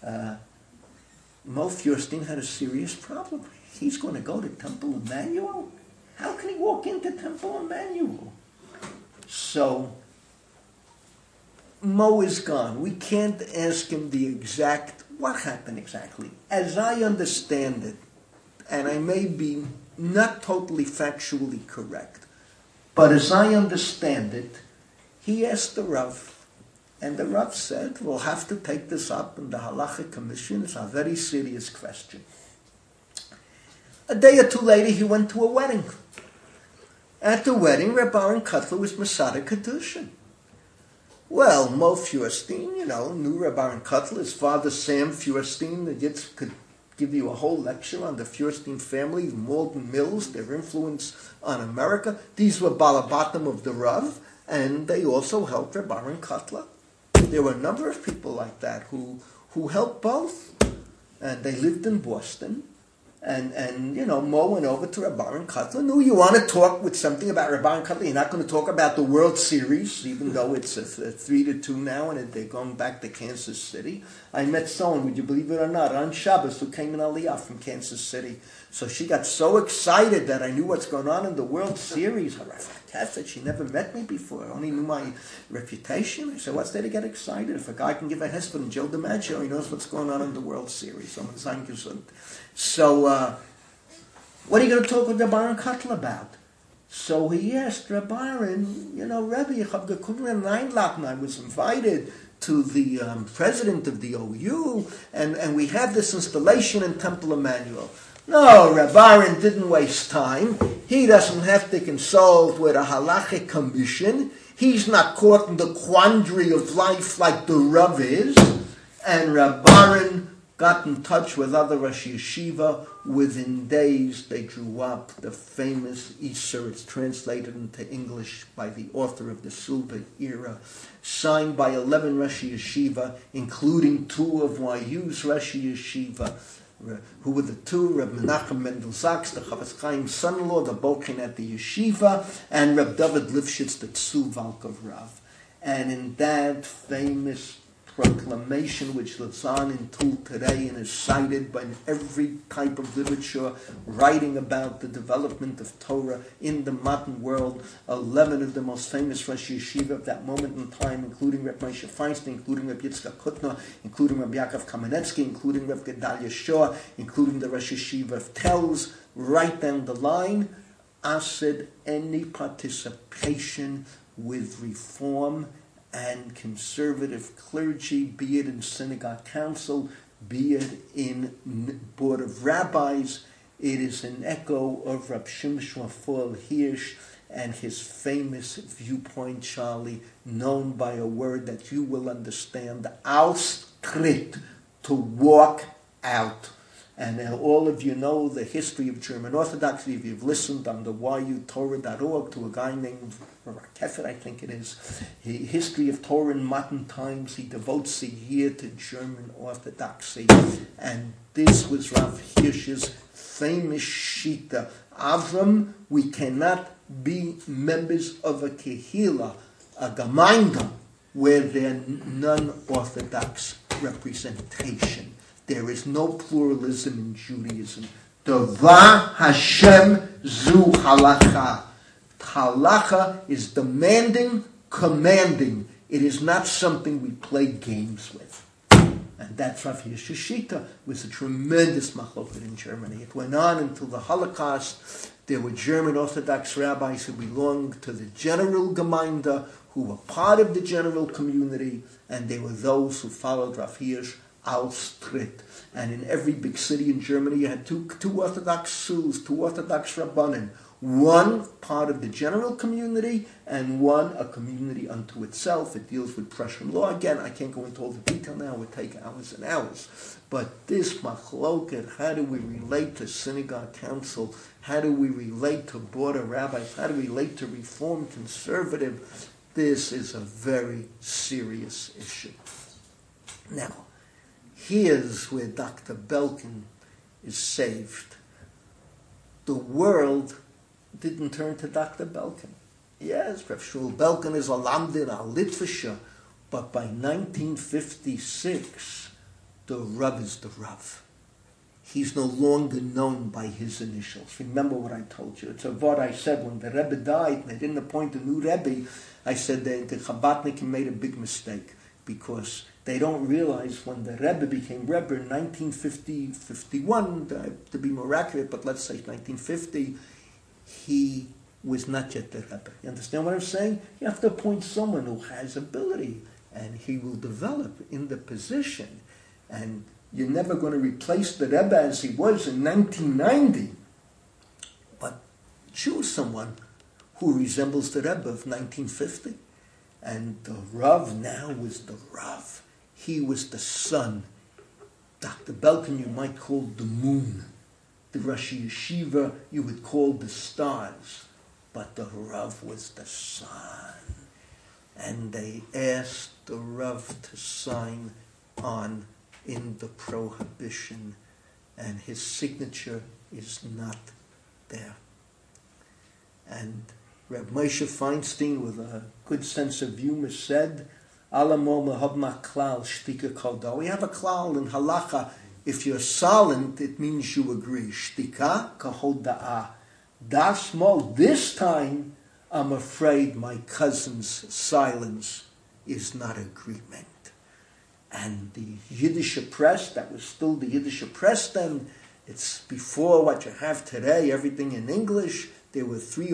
S1: Mo Feuerstein had a serious problem. He's going to go to Temple Emmanuel? How can he walk into Temple Emmanuel? So, Mo is gone. We can't ask him the exact, what happened exactly. As I understand it, and I may be not totally factually correct, but as I understand it, he asked the Rav, and the Rav said, we'll have to take this up in the Halacha Commission. It's a very serious question. A day or two later, he went to a wedding. At the wedding, Reb Aaron Kotler was Masada Kedushin. Well, Mo Feuerstein, knew Reb Aaron Kotler. His father, Sam Feuerstein, could give you a whole lecture on the Feuerstein family, Malden Mills, their influence on America. These were Balabatim of the Rav, and they also helped Reb Aaron Kotler. There were a number of people like that who helped both. And they lived in Boston. And Mo went over to Reb Aaron Kotler. No, you want to talk with something about Reb Aaron Kotler. You're not going to talk about the World Series, even though it's a 3-2 now, and they're going back to Kansas City. I met someone, would you believe it or not, on Shabbos, who came in Aliyah from Kansas City. So she got so excited that I knew what's going on in the World Series. Fantastic. She never met me before. I only knew my reputation. I said, what's there to get excited? If a guy can give a hesper and Joe DiMaggio, he knows what's going on in the World Series. So, what are you going to talk with Reb Aaron Kotler about? So he asked Reb Aaron, Rebbe, I was invited to the president of the OU, and we have this installation in Temple Emmanuel. No, Reb Aaron didn't waste time. He doesn't have to consult with a halachic commission. He's not caught in the quandary of life like the Rav is. And Reb Aaron got in touch with other Rosh Yeshiva. Within days, they drew up the famous Isser. It's translated into English by the author of the Silver Era, signed by 11 Rosh Yeshiva, including 2 of YU's Rosh Yeshiva, who were the 2, Reb Menachem Mendel Zaks, the Chavetz Chaim's son-in-law, the Bokin at the yeshiva, and Reb David Lifshitz, the Tzuvalk of Rav. And in that famous proclamation, which lives on until today and is cited by every type of literature writing about the development of Torah in the modern world, 11 of the most famous Rosh Yeshiva of that moment in time, including Reb Moshe Feinstein, including Reb Yitzchak Kutner, including Reb Yaakov Kamenetsky, including Reb Gedalia Shor, including the Rosh Yeshiva of Telz, right down the line, said any participation with reform and conservative clergy, be it in synagogue council, be it in board of rabbis, it is an echo of Rab Shimshon Raphael Hirsch and his famous viewpoint, Charlie, known by a word that you will understand, austritt, to walk out. And all of you know the history of German Orthodoxy. If you've listened on the yutorah.org to a guy named Rakefet, I think it is, History of Torah in Modern Times, he devotes a year to German Orthodoxy. And this was Rav Hirsch's famous shita. Avram, we cannot be members of a kehila, a gemeinde, where there's non-Orthodox representation. There is no pluralism in Judaism. Dava Hashem zu halacha. Halacha is demanding, commanding. It is not something we play games with. And that's Rav Hirsch's shita. Was a tremendous machloket in Germany. It went on until the Holocaust. There were German Orthodox rabbis who belonged to the general Gemeinde, who were part of the general community, and there were those who followed Rav Hirsch Austritt. And in every big city in Germany, you had two Orthodox schools, two Orthodox rabbanim. One part of the general community, and one a community unto itself. It deals with Prussian law. Again, I can't go into all the detail now. It would take hours and hours. But this machloket, how do we relate to synagogue council? How do we relate to border rabbis? How do we relate to Reform conservative? This is a very serious issue. Now, here's where Dr. Belkin is saved. The world didn't turn to Dr. Belkin. Yes, Rav Shmuel Belkin is a Lamdin, a Litvischer, but by 1956, the Rav is the Rav. He's no longer known by his initials. Remember what I told you. It's a what I said when the Rebbe died and they didn't appoint a new Rebbe. I said that the Chabadnikim made a big mistake because they don't realize when the Rebbe became Rebbe in 1950-51, to be more accurate, but let's say 1950, he was not yet the Rebbe. You understand what I'm saying? You have to appoint someone who has ability, and he will develop in the position. And you're never going to replace the Rebbe as he was in 1990, but choose someone who resembles the Rebbe of 1950. And the Rav now was the Rav. He was the sun. Dr. Belkin you might call the moon. The Rosh Yeshiva you would call the stars. But the Rav was the sun. And they asked the Rav to sign on in the prohibition. And his signature is not there. And Reb Moshe Feinstein, with a good sense of humor, said, Alamo mehabma klal shtika kolda. We have a klal in halacha. If you're silent, it means you agree. Shtika kahoda'a. Das mo. This time, I'm afraid my cousin's silence is not agreement. And the Yiddish press, that was still the Yiddish press then, it's before what you have today, everything in English. There were three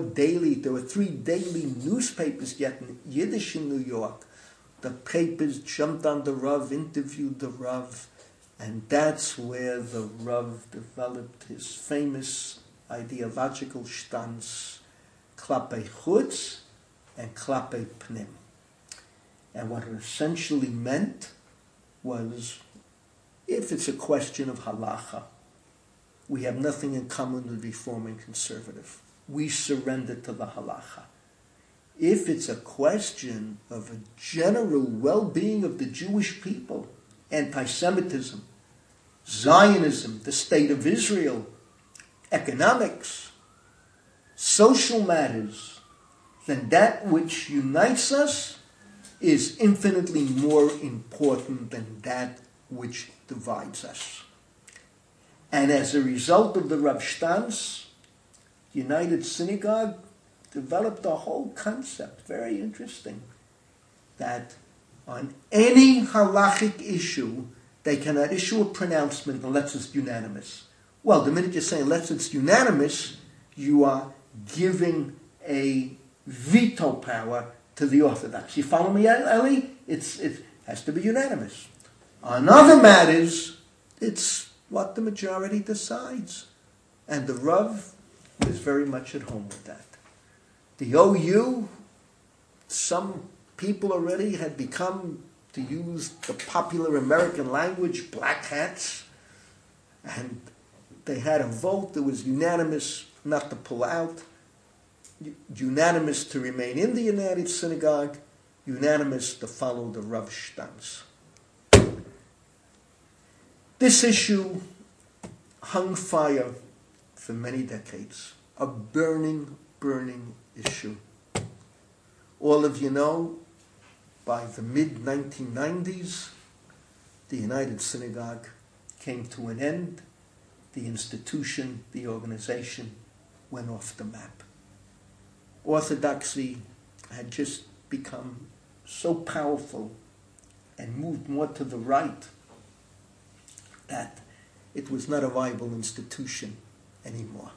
S1: daily newspapers yet in Yiddish in New York. The papers jumped on the Rav, interviewed the Rav, and that's where the Rav developed his famous ideological stance, klape chutz and klape pnim. And what it essentially meant was, if it's a question of halacha, we have nothing in common with Reform and conservative. We surrender to the halacha. If it's a question of a general well-being of the Jewish people, anti-Semitism, Zionism, the state of Israel, economics, social matters, then that which unites us is infinitely more important than that which divides us. And as a result of the Rav Stans, United Synagogue developed a whole concept, very interesting, that on any halachic issue, they cannot issue a pronouncement unless it's unanimous. Well, the minute you're saying unless it's unanimous, you are giving a veto power to the Orthodox. You follow me, Eli? It has to be unanimous. On other matters, it's what the majority decides. And the Rav was very much at home with that. The OU, some people already had become, to use the popular American language, black hats. And they had a vote. It was unanimous not to pull out, unanimous to remain in the United Synagogue, unanimous to follow the Rav Stans. This issue hung fire for many decades, a burning, burning issue. All of you know, by the mid-1990s, the United Synagogue came to an end. The institution, the organization, went off the map. Orthodoxy had just become so powerful and moved more to the right that it was not a viable institution anymore.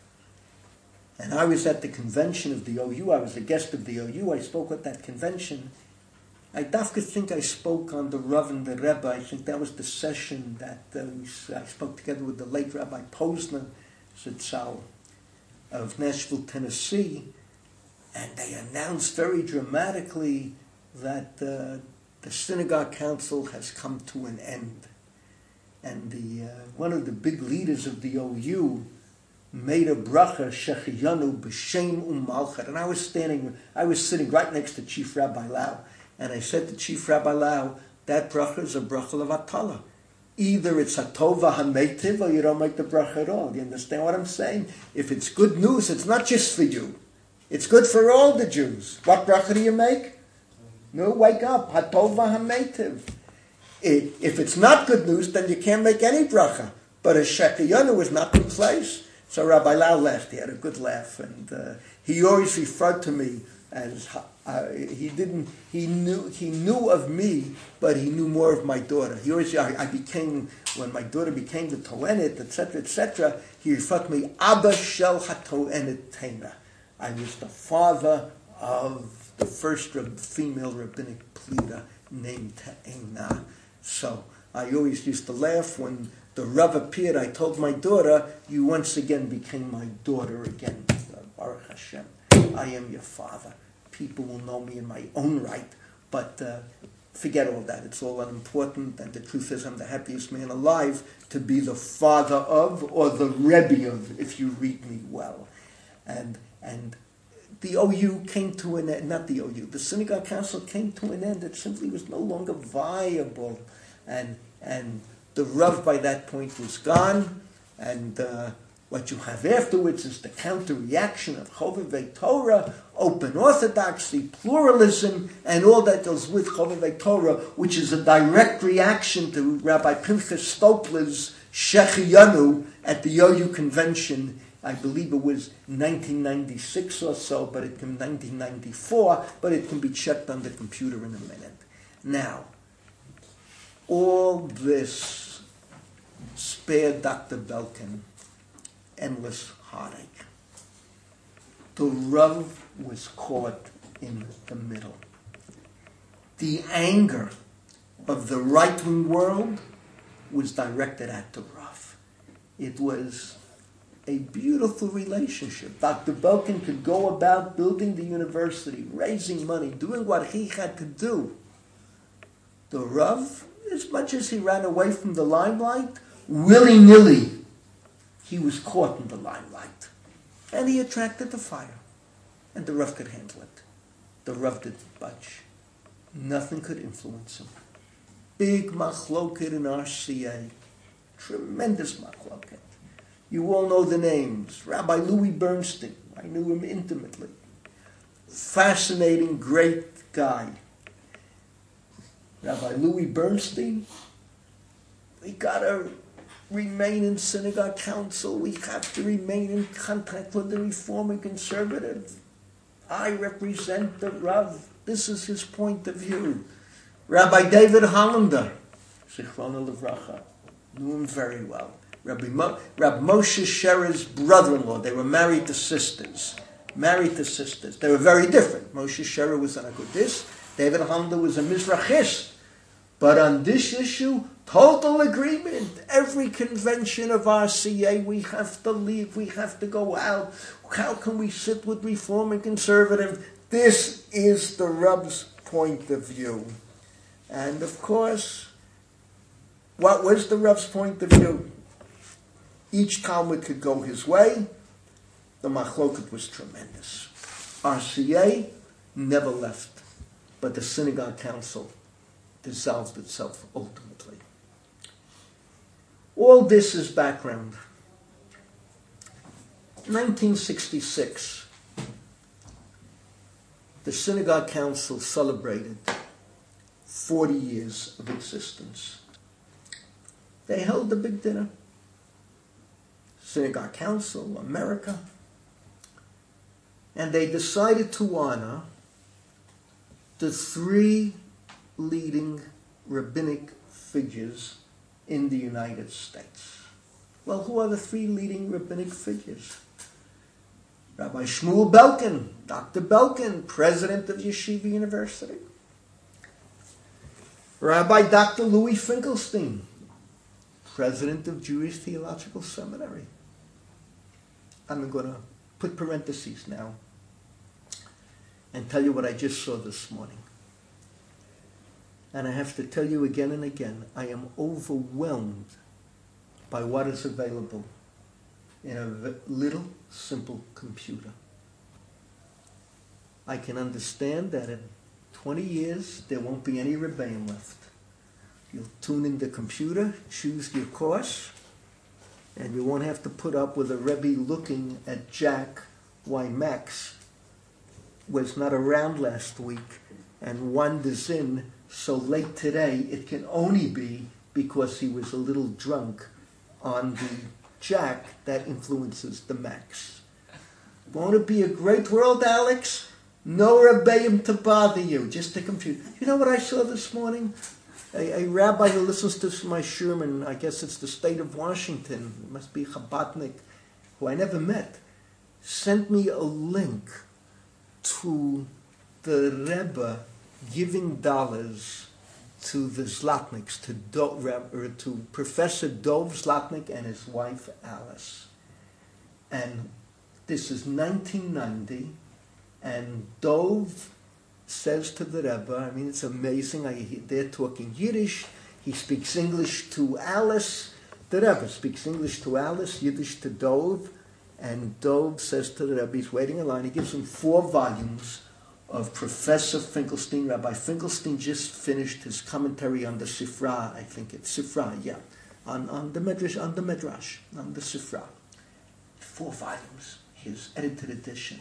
S1: And I was at the convention of the OU. I was a guest of the OU. I spoke at that convention. I think I spoke on the Rav and the Rebbe. I think that was the session that I spoke together with the late Rabbi Posner Zitzal of Nashville, Tennessee, and they announced very dramatically that the synagogue council has come to an end. And one of the big leaders of the OU made a bracha shechiyanu b'shem u'malchat. And I was sitting right next to Chief Rabbi Lau, and I said to Chief Rabbi Lau, that bracha is a bracha of Atala. Either it's a tova hametiv or you don't make the bracha at all. Do you understand what I'm saying? If it's good news, it's not just for you. It's good for all the Jews. What bracha do you make? No, wake up. Hatova hametiv. If it's not good news, then you can't make any bracha. But a shekiyanu was not in place. So Rabbi Lau laughed. He had a good laugh, and he always referred to me as he knew of me, but he knew more of my daughter. When my daughter became the Toenet, etc., he referred to me Abba Shel HaToenet Teina. I was the father of the first female rabbinic pleader named Teina. So I always used to laugh when the Rav appeared. I told my daughter, you once again became my daughter again. Baruch Hashem, I am your father. People will know me in my own right, but forget all that. It's all unimportant, and the truth is I'm the happiest man alive to be the father of, or the Rebbe of, if you read me well. And the OU came to an end, not the OU, the Synagogue Council came to an end. It simply was no longer viable. And the Rav by that point was gone, and what you have afterwards is the counter-reaction of Chovevei Torah, open orthodoxy, pluralism, and all that goes with Chovevei Torah, which is a direct reaction to Rabbi Pinchas Stopler's Shechiyanu at the OU convention. I believe it was 1996 or so, but it can 1994, but it can be checked on the computer in a minute. Now, all this spared Dr. Belkin endless heartache. The Rav was caught in the middle. The anger of the right-wing world was directed at the Rav. It was a beautiful relationship. Dr. Belkin could go about building the university, raising money, doing what he had to do. The Rav, as much as he ran away from the limelight, willy-nilly, he was caught in the limelight. And he attracted the fire. And the Rav could handle it. The Rav didn't budge. Nothing could influence him. Big machloket in RCA. Tremendous machloket. You all know the names. Rabbi Louis Bernstein. I knew him intimately. Fascinating, great guy. Rabbi Louis Bernstein, we got to remain in synagogue council. We have to remain in contact with the Reforming Conservative. I represent the Rav. This is his point of view. Rabbi David Hollander, Zichrono Livracha, knew him very well. Rabbi Moshe Sherer's brother-in-law. They were married to sisters. They were very different. Moshe Sherer was an Agudist. David Hollander was a Mizrachist. But on this issue, total agreement. Every convention of RCA, we have to leave. We have to go out. How can we sit with Reform and Conservative? This is the Rav's point of view. And of course, what was the Rav's point of view? Each Talmud could go his way. The machloket was tremendous. RCA never left, but the synagogue council dissolved itself ultimately. All this is background. 1966, the synagogue council celebrated 40 years of existence. They held a big dinner. Synagogue Council, America. And they decided to honor the 3 leading rabbinic figures in the United States. Well, who are the 3 leading rabbinic figures? Rabbi Shmuel Belkin, Dr. Belkin, president of Yeshiva University. Rabbi Dr. Louis Finkelstein, president of Jewish Theological Seminary. I'm going to put parentheses now and tell you what I just saw this morning. And I have to tell you again and again, I am overwhelmed by what is available in a little, simple computer. I can understand that in 20 years, there won't be any rebbeim left. You'll tune in the computer, choose your course, and you won't have to put up with a Rebbe looking at Jack why Max was not around last week and wanders in so late today. It can only be because he was a little drunk on the Jack that influences the Max. Won't it be a great world, Alex? No rebbeim to bother you, just a computer. You know what I saw this morning? A rabbi who listens to my Sherman, I guess it's the state of Washington, it must be Chabadnik, who I never met, sent me a link to the Rebbe giving dollars to the Zlotniks, to Professor Dov Zlotnik and his wife Alice. And this is 1990, and Dov says to the Rebbe, I mean, it's amazing, they're talking Yiddish, he speaks English to Alice, the Rebbe speaks English to Alice, Yiddish to Dov, and Dov says to the Rebbe, he's waiting in line, he gives him 4 volumes of Professor Finkelstein. Rabbi Finkelstein just finished his commentary on the Sifra, I think it's Sifra, yeah, on the Midrash, on the Sifra. 4 volumes, his edited edition.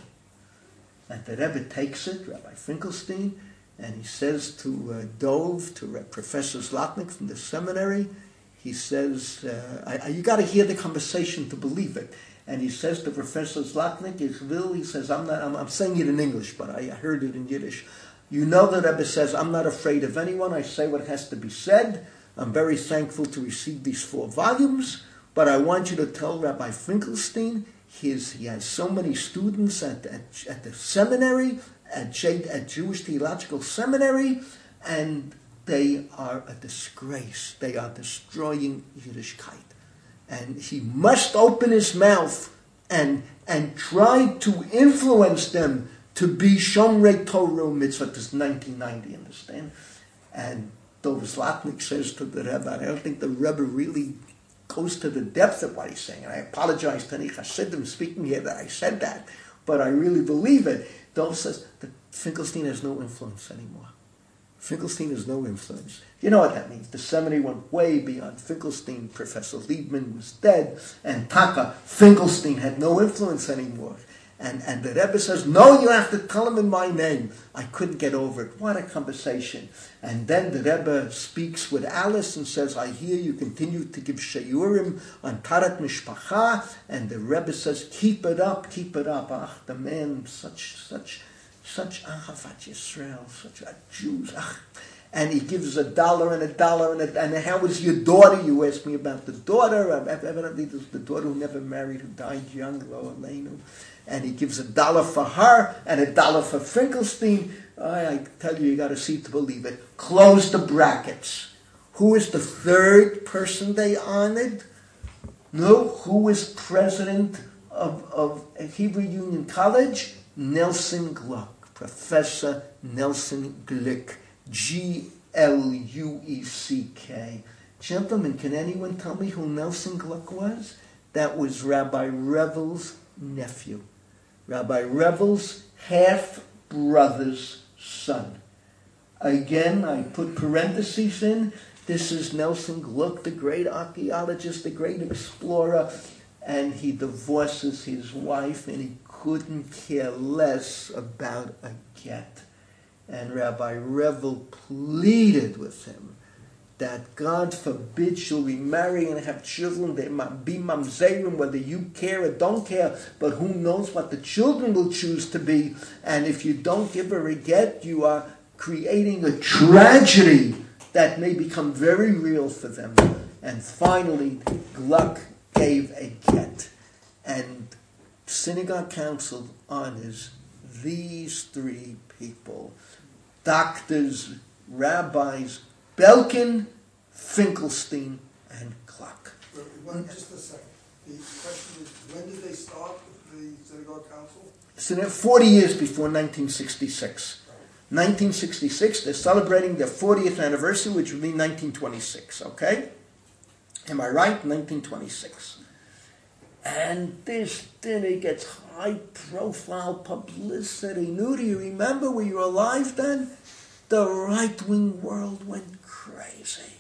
S1: And the Rebbe takes it, Rabbi Finkelstein, and he says to Dov, to Professor Zlotnik from the seminary, he says, you got to hear the conversation to believe it. And he says to Professor Zlotnik, he says, I'm saying it in English, but I heard it in Yiddish. You know the Rebbe says, I'm not afraid of anyone. I say what has to be said. I'm very thankful to receive these 4 volumes, but I want you to tell Rabbi Finkelstein, he has so many students at the seminary, at Jewish Theological Seminary, and they are a disgrace. They are destroying Yiddishkeit. And he must open his mouth and try to influence them to be Shomrei Torah Mitzvah. This is 1990, understand? And Dov Zlotnik says to the Rebbe, I don't think the Rebbe really goes to the depth of what he's saying. And I apologize to any Hasidim speaking here that I said that, but I really believe it. Dov says that Finkelstein has no influence anymore. Finkelstein has no influence. You know what that means. The seminary went way beyond Finkelstein. Professor Liebman was dead, and Taka, Finkelstein had no influence anymore. And the Rebbe says, no, you have to tell him in my name. I couldn't get over it. What a conversation. And then the Rebbe speaks with Alice and says, I hear you continue to give shiurim on Tarat Mishpacha. And the Rebbe says, keep it up, keep it up. Ah, the man, such Ahavat Yisrael, such a Jews. And he gives $1 and how is your daughter? You asked me about the daughter. Evidently, this is the daughter who never married, who died young, Lo Aleinu. And he gives $1 for her and $1 for Finkelstein. I tell you, you got to see to believe it. Close the brackets. Who is the 3rd person they honored? No, who is president of Hebrew Union College? Nelson Gluck, Professor Nelson Gluck, Glueck. Gentlemen, can anyone tell me who Nelson Gluck was? That was Rabbi Revel's nephew. Rabbi Revel's half-brother's son. Again, I put parentheses in. This is Nelson Gluck, the great archaeologist, the great explorer, and he divorces his wife, and he couldn't care less about a get. And Rabbi Revel pleaded with him that God forbid she'll remarry and have children. They might be mamzerim, whether you care or don't care, but who knows what the children will choose to be. And if you don't give her a get, you are creating a tragedy that may become very real for them. And finally, Gluck gave a get. And synagogue council honors these three people: doctors, rabbis, Belkin, Finkelstein, and Gluck.
S2: Just a second. The question is, when did they start with the synagogue council?
S1: So 40 years before 1966. 1966, they're celebrating their 40th anniversary, which would be 1926, okay? Am I right? 1926. And this dinner gets high-profile publicity. New, do you remember? Were you alive then? The right-wing world went crazy.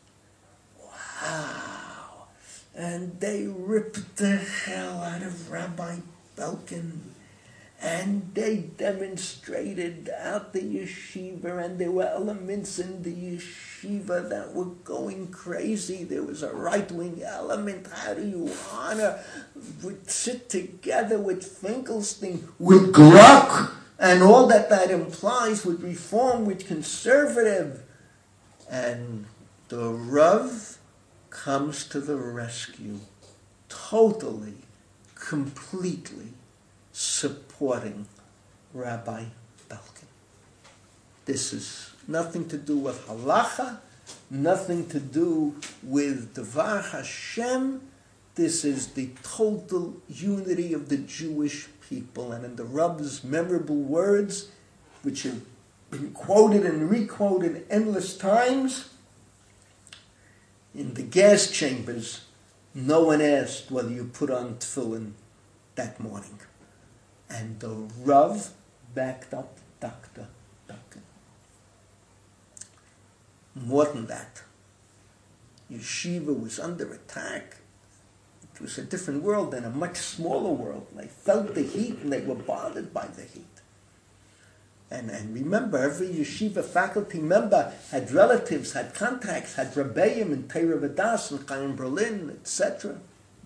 S1: Wow. And they ripped the hell out of Rabbi Belkin. And they demonstrated out the yeshiva, and there were elements in the yeshiva that were going crazy. There was a right-wing element. How do you honor, would sit together with Finkelstein, with Gluck, and all that implies, with reform, with conservative. And the Rav comes to the rescue, totally, completely supporting Rabbi Belkin. This is nothing to do with halacha, nothing to do with Devar Hashem. This is the total unity of the Jewish people. And in the Rav's memorable words, which have been quoted and requoted endless times, in the gas chambers, no one asked whether you put on tefillin that morning. And the Rav backed up Dr. Belkin. More than that, yeshiva was under attack. It was a different world and a much smaller world. They felt the heat and they were bothered by the heat. And remember, every yeshiva faculty member had relatives, had contacts, had Rebbeim in Torah Vodaas and Chaim Berlin, etc.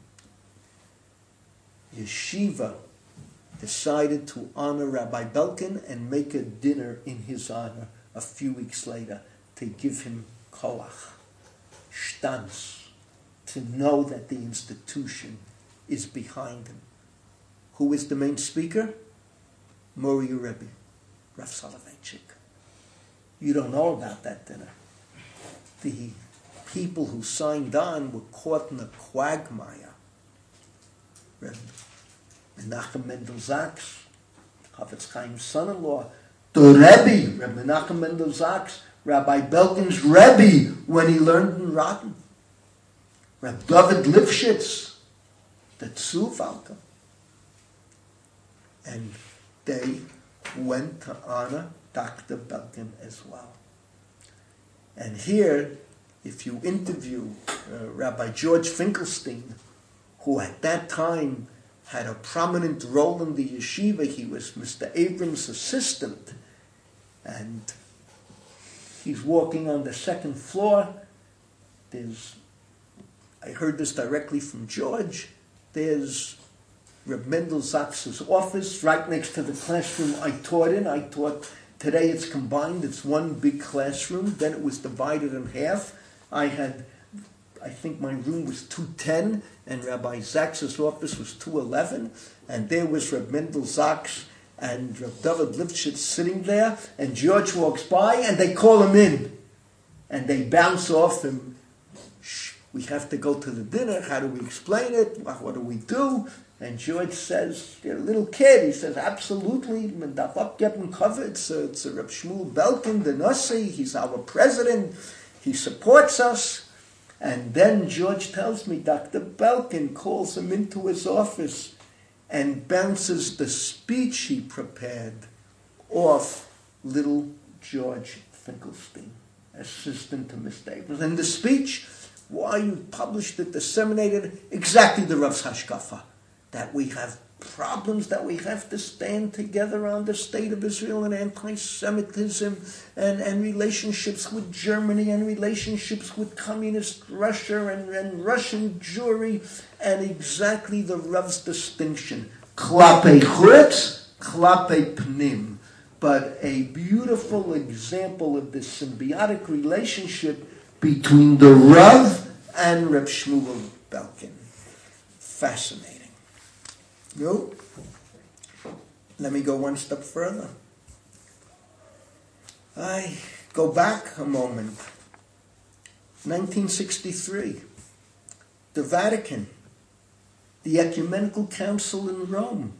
S1: Yeshiva decided to honor Rabbi Belkin and make a dinner in his honor a few weeks later to give him koach, shtanz, to know that the institution is behind him. Who is the main speaker? Mori Rebbe, Rav Soloveitchik. You don't know about that dinner. The people who signed on were caught in a quagmire. Menachem Mendel Zaks, Chafetz Chaim's son-in-law, the Rebbe, Rabbi Menachem Mendel Zaks, Rabbi Belkin's Rebbe, when he learned in Radin. Rabbi David Lifshitz, the Tzuvalka. And they went to honor Dr. Belkin as well. And here, if you interview Rabbi George Finkelstein, who at that time had a prominent role in the yeshiva. He was Mr. Abrams' assistant. And he's walking on the second floor. I heard this directly from George. There's Reb Mendel Zaks' office right next to the classroom I taught in. Today it's combined. It's one big classroom. Then it was divided in half. I think my room was 210, and Rabbi Zaks' office was 211, and there was Reb Mendel Zaks and Reb David Lifshitz sitting there, and George walks by, and they call him in, and they bounce off him. Shh, we have to go to the dinner. How do we explain it? What do we do? And George says, you're a little kid. He says, absolutely, getting covered. It's a Reb Shmuel Belkin, the Nasi. He's our president. He supports us. And then George tells me Dr. Belkin calls him into his office and bounces the speech he prepared off little George Finkelstein, assistant to Mr. Abrams. And the speech, why you published it, disseminated exactly the Rav's hashkafa, that we have problems, that we have to stand together on the state of Israel and anti-Semitism and relationships with Germany and relationships with communist Russia and Russian Jewry, and exactly the Rav's distinction. Klape chutz, klape pnim. But a beautiful example of this symbiotic relationship between the Rav and Reb Shmuel Belkin. Fascinating. No? Let me go one step further. I go back a moment. 1963. The Vatican. The Ecumenical Council in Rome.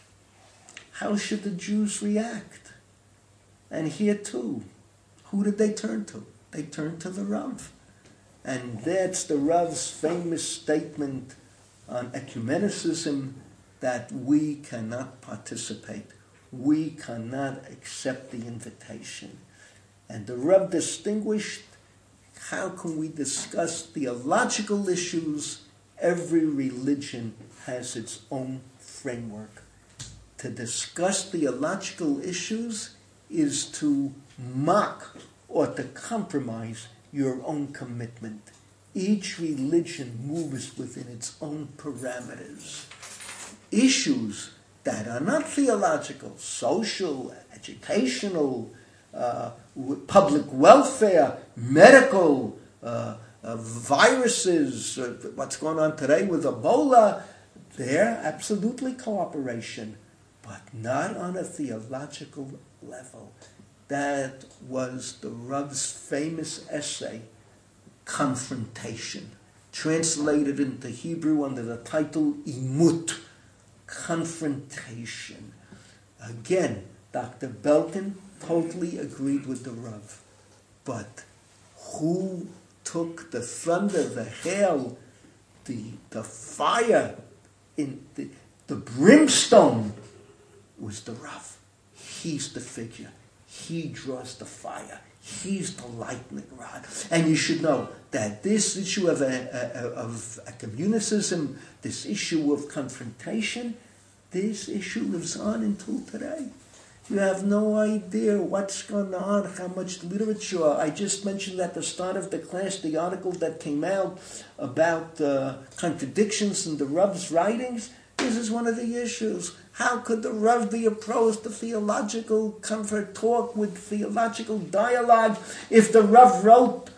S1: How should the Jews react? And here too, who did they turn to? They turned to the Rav. And that's the Rav's famous statement on ecumenicism, that we cannot participate. We cannot accept the invitation. And the Rav distinguished, how can we discuss theological issues? Every religion has its own framework. To discuss theological issues is to mock or to compromise your own commitment. Each religion moves within its own parameters. Issues that are not theological, social, educational, public welfare, medical, viruses, what's going on today with Ebola, they're absolutely cooperation, but not on a theological level. That was the Rav's famous essay, Confrontation, translated into Hebrew under the title Imut, confrontation. Again, Dr. Belkin totally agreed with the Rav. But who took the thunder, the hail, the fire, in the brimstone was the Rav. He's the figure. He draws the fire. He's the lightning rod. And you should know that this issue of ecumenicism, this issue of confrontation, this issue lives on until today. You have no idea what's going on, how much literature. I just mentioned at the start of the class the article that came out about contradictions in the Rav's writings. This is one of the issues. How could the Rav be opposed to theological comfort talk with theological dialogue if the Rav wrote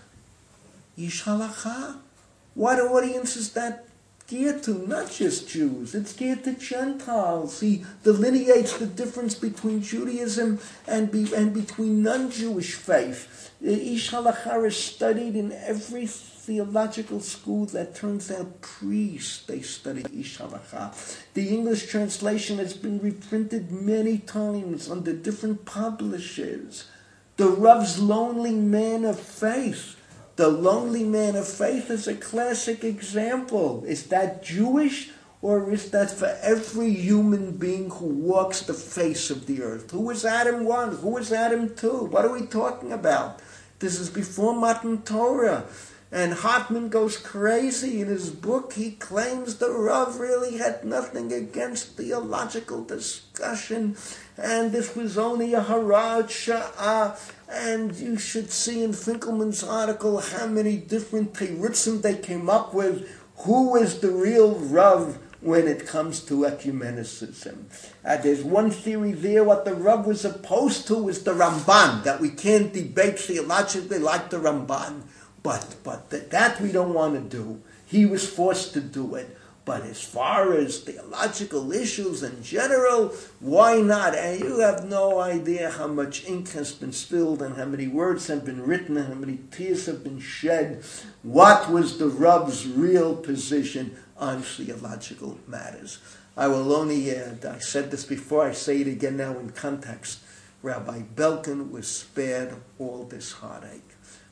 S1: Ish Halacha? What audience is that geared to? Not just Jews. It's geared to Gentiles. He delineates the difference between Judaism and between non-Jewish faith. Ish Halacha is studied in every theological school that turns out priests. They study Ish Halacha. The English translation has been reprinted many times under different publishers. The Rav's Lonely Man of Faith. The Lonely Man of Faith is a classic example. Is that Jewish, or is that for every human being who walks the face of the earth? Who is Adam 1? Who is Adam 2? What are we talking about? This is before Matan Torah. And Hartman goes crazy in his book. He claims the Rav really had nothing against theological discussion, and this was only a harad sha'ah. And you should see in Finkelman's article how many different terutzim they came up with. Who is the real Rav when it comes to ecumenicism? There's one theory there. What the Rav was opposed to is the Ramban, that we can't debate theologically like the Ramban. But that we don't want to do. He was forced to do it. But as far as theological issues in general, why not? And you have no idea how much ink has been spilled and how many words have been written and how many tears have been shed. What was the Rav's real position on theological matters? I will only add, I said this before, I say it again now in context. Rabbi Belkin was spared all this heartache.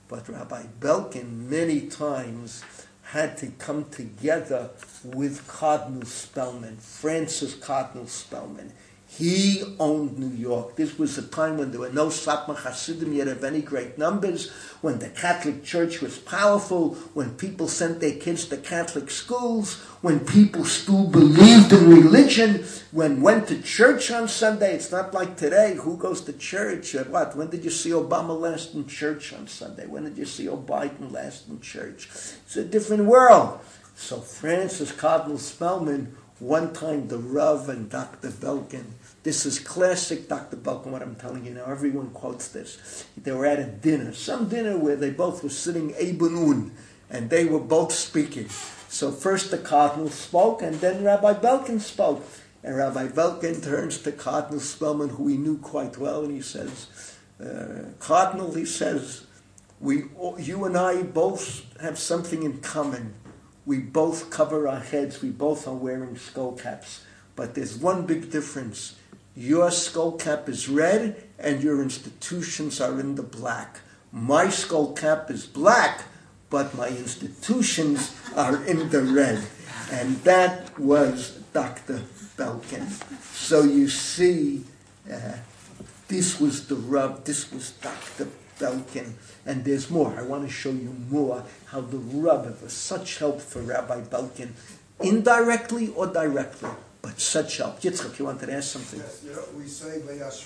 S1: But Rabbi Belkin many times had to come together with Cardinal Spellman, Francis Cardinal Spellman. He owned New York. This was a time when there were no Satmar Hasidim yet of any great numbers, when the Catholic Church was powerful, when people sent their kids to Catholic schools, when people still believed in religion, when went to church on Sunday. It's not like today. Who goes to church? What? When did you see Obama last in church on Sunday? When did you see Biden last in church? It's a different world. So Francis Cardinal Spellman, one time the Rav and Dr. Belkin, this is classic Dr. Belkin, what I'm telling you now. Everyone quotes this. They were at a dinner, some dinner where they both were sitting Ebun, and they were both speaking. So first the Cardinal spoke, and then Rabbi Belkin spoke. And Rabbi Belkin turns to Cardinal Spellman, who he knew quite well, and he says, Cardinal, he says, you and I both have something in common. We both cover our heads. We both are wearing skull caps. But there's one big difference. Your skull cap is red and your institutions are in the black. My skull cap is black, but my institutions are in the red. And that was Dr. Belkin. So you see, this was the rub. This was Dr. Belkin. And there's more. I want to show you more how the Rav was such help for Rabbi Belkin, indirectly or directly, but such help. Yitzchak, you wanted to ask something?
S2: Yes, we say,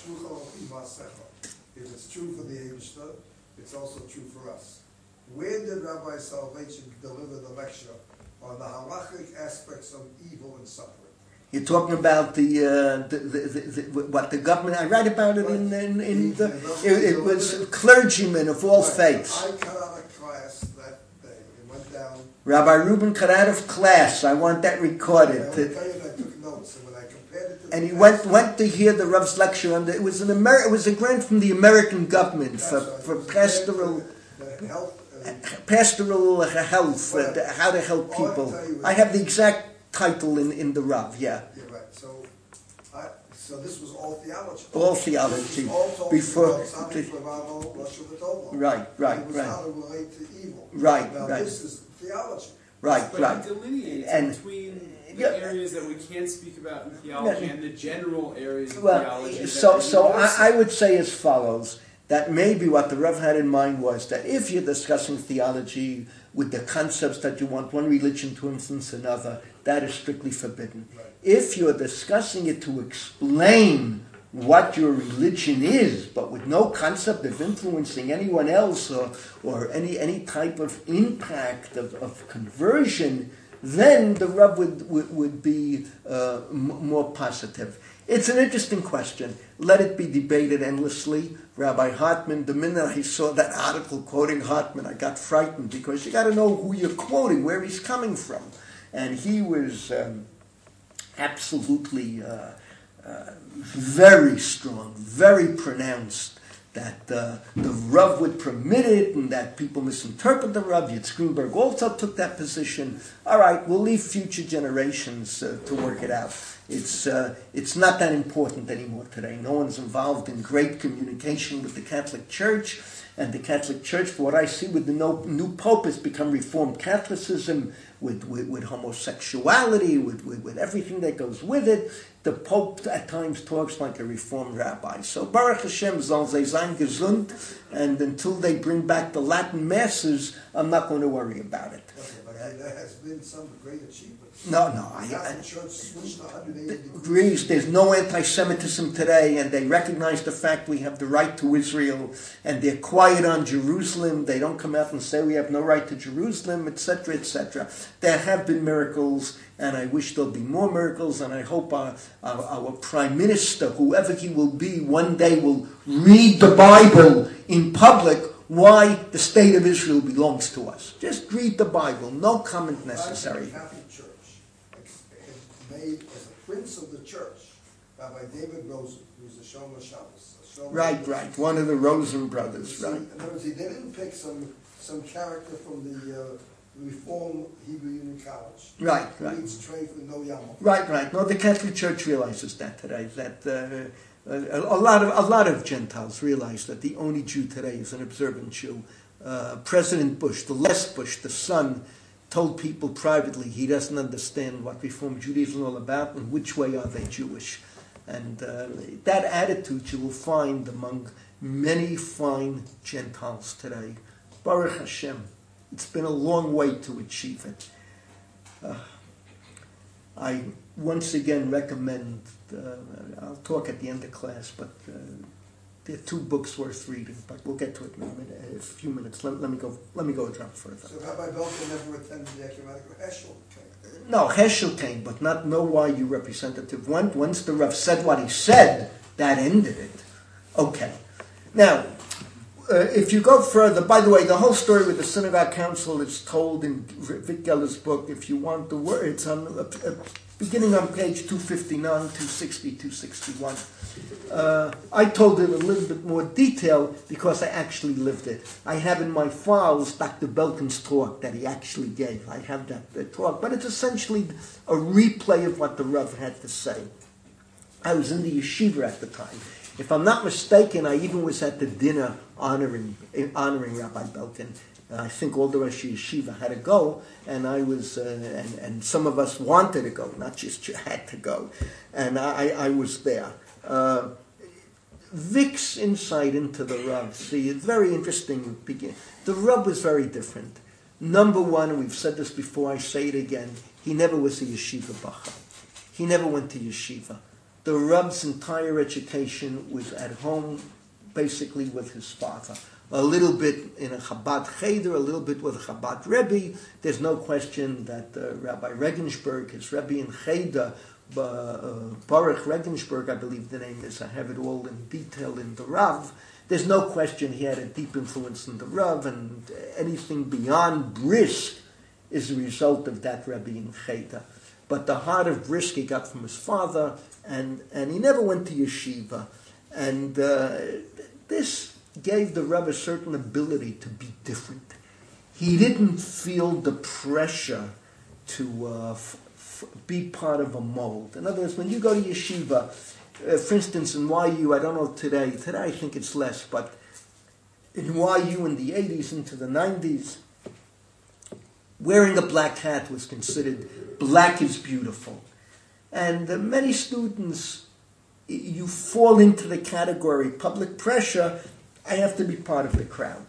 S2: if it's true for the Eibishter, it's also true for us. Where did Rabbi Soloveitchik deliver the lecture on the halachic aspects of evil and suffering?
S1: You're talking about what the government. I write about it it was clergymen of all faiths.
S2: I cut out a class that day. It went down.
S1: Rabbi Reuben cut out of class. I want that recorded.
S2: I will tell you that I took notes, and when I compared it to
S1: and he went to hear the Rav's lecture on it was it was a grant from the American government for pastoral health, how to help people. I have the exact title in the Rav, yeah.
S2: Yeah, right. So this was all theology.
S1: All theology. Before. Right.
S2: It was how to relate to evil.
S1: Right.
S2: This is theology.
S1: Right.
S4: But he delineates between the areas that we can speak about in theology and the general areas of theology.
S1: So I would say as follows, that maybe what the Rav had in mind was that if you're discussing theology with the concepts that you want one religion to influence another, that is strictly forbidden. Right. If you're discussing it to explain what your religion is, but with no concept of influencing anyone else or any type of impact of conversion, then the Rav would be more positive. It's an interesting question. Let it be debated endlessly. Rabbi Hartman, the minute I saw that article quoting Hartman, I got frightened because you got to know who you're quoting, where he's coming from. And he was absolutely very strong, very pronounced that the Rav would permit it and that people misinterpret the Rav. Yitzhak Greenberg also took that position. All right, we'll leave future generations to work it out. It's not that important anymore today. No one's involved in great communication with the Catholic Church. And the Catholic Church, for what I see with the new Pope, has become Reformed Catholicism with homosexuality, with everything that goes with it. The Pope at times talks like a Reformed rabbi. So Baruch Hashem, soll sie sein gesund, and until they bring back the Latin Masses, I'm not going to worry about it.
S2: Okay, but there has been some great achievements.
S1: No.
S2: The Church switched 180
S1: degrees. There's no anti-Semitism today, and they recognize the fact we have the right to Israel, and they're quiet on Jerusalem. They don't come out and say we have no right to Jerusalem, etc., etc. There have been miracles, and I wish there'll be more miracles, and I hope our Prime Minister, whoever he will be, one day will read the Bible in public why the state of Israel belongs to us. Just read the Bible, no comment necessary.
S2: The Catholic Church made as a prince of the church, Rabbi David Rosen, who's the Shomer Shabbos.
S1: Right, one of the Rosen brothers, right.
S2: In other words, they didn't pick some character from the Reform Hebrew Union College.
S1: Right.
S2: Needs trade for no yama.
S1: Right. No, the Catholic Church realizes that today. That a lot of Gentiles realize that the only Jew today is an observant Jew. President Bush, the last Bush, the son, told people privately he doesn't understand what Reform Judaism is all about and which way are they Jewish. And that attitude you will find among many fine Gentiles today. Baruch Hashem. It's been a long way to achieve it. I once again recommend, I'll talk at the end of class, but there are 2 books worth reading, but we'll get to it in a few minutes. Let me go a drop further.
S2: So Rabbi Belkin never attended the ecumenical Heschel came?
S1: No, Heschel came, but not no YU representative. Once the Rav said what he said, that ended it. Okay. Now, if you go further, by the way, the whole story with the synagogue council is told in Vic Geller's book. If you want the word, it's on beginning on page 259, 260, 261. I told it a little bit more detail because I actually lived it. I have in my files Dr. Belkin's talk that he actually gave. I have that talk, but it's essentially a replay of what the Rav had to say. I was in the yeshiva at the time. If I'm not mistaken, I even was at the dinner honoring Rabbi Belkin. I think all the Rosh Yeshiva had to go, and I was, and some of us wanted to go, not just you had to go, and I was there. Vic's insight into the Rav, see, it's very interesting. The Rav was very different. Number one, we've said this before, I say it again, he never was a yeshiva bacha. He never went to yeshiva. The Rav's entire education was at home, basically with his father. A little bit in a Chabad Cheder, a little bit with a Chabad Rebbe. There's no question that Rabbi Regensburg, his Rebbe in Cheder, Baruch Regensburg, I believe the name is, I have it all in detail in the Rav. There's no question he had a deep influence in the Rav, and anything beyond Brisk is a result of that Rebbe in Cheder. But the heart of Brisk he got from his father, and he never went to yeshiva. And this gave the Rebbe a certain ability to be different. He didn't feel the pressure to be part of a mold. In other words, when you go to yeshiva, for instance, in YU, I don't know today I think it's less, but in YU in the 80s into the 90s, wearing a black hat was considered black is beautiful. And many students, you fall into the category public pressure, I have to be part of the crowd.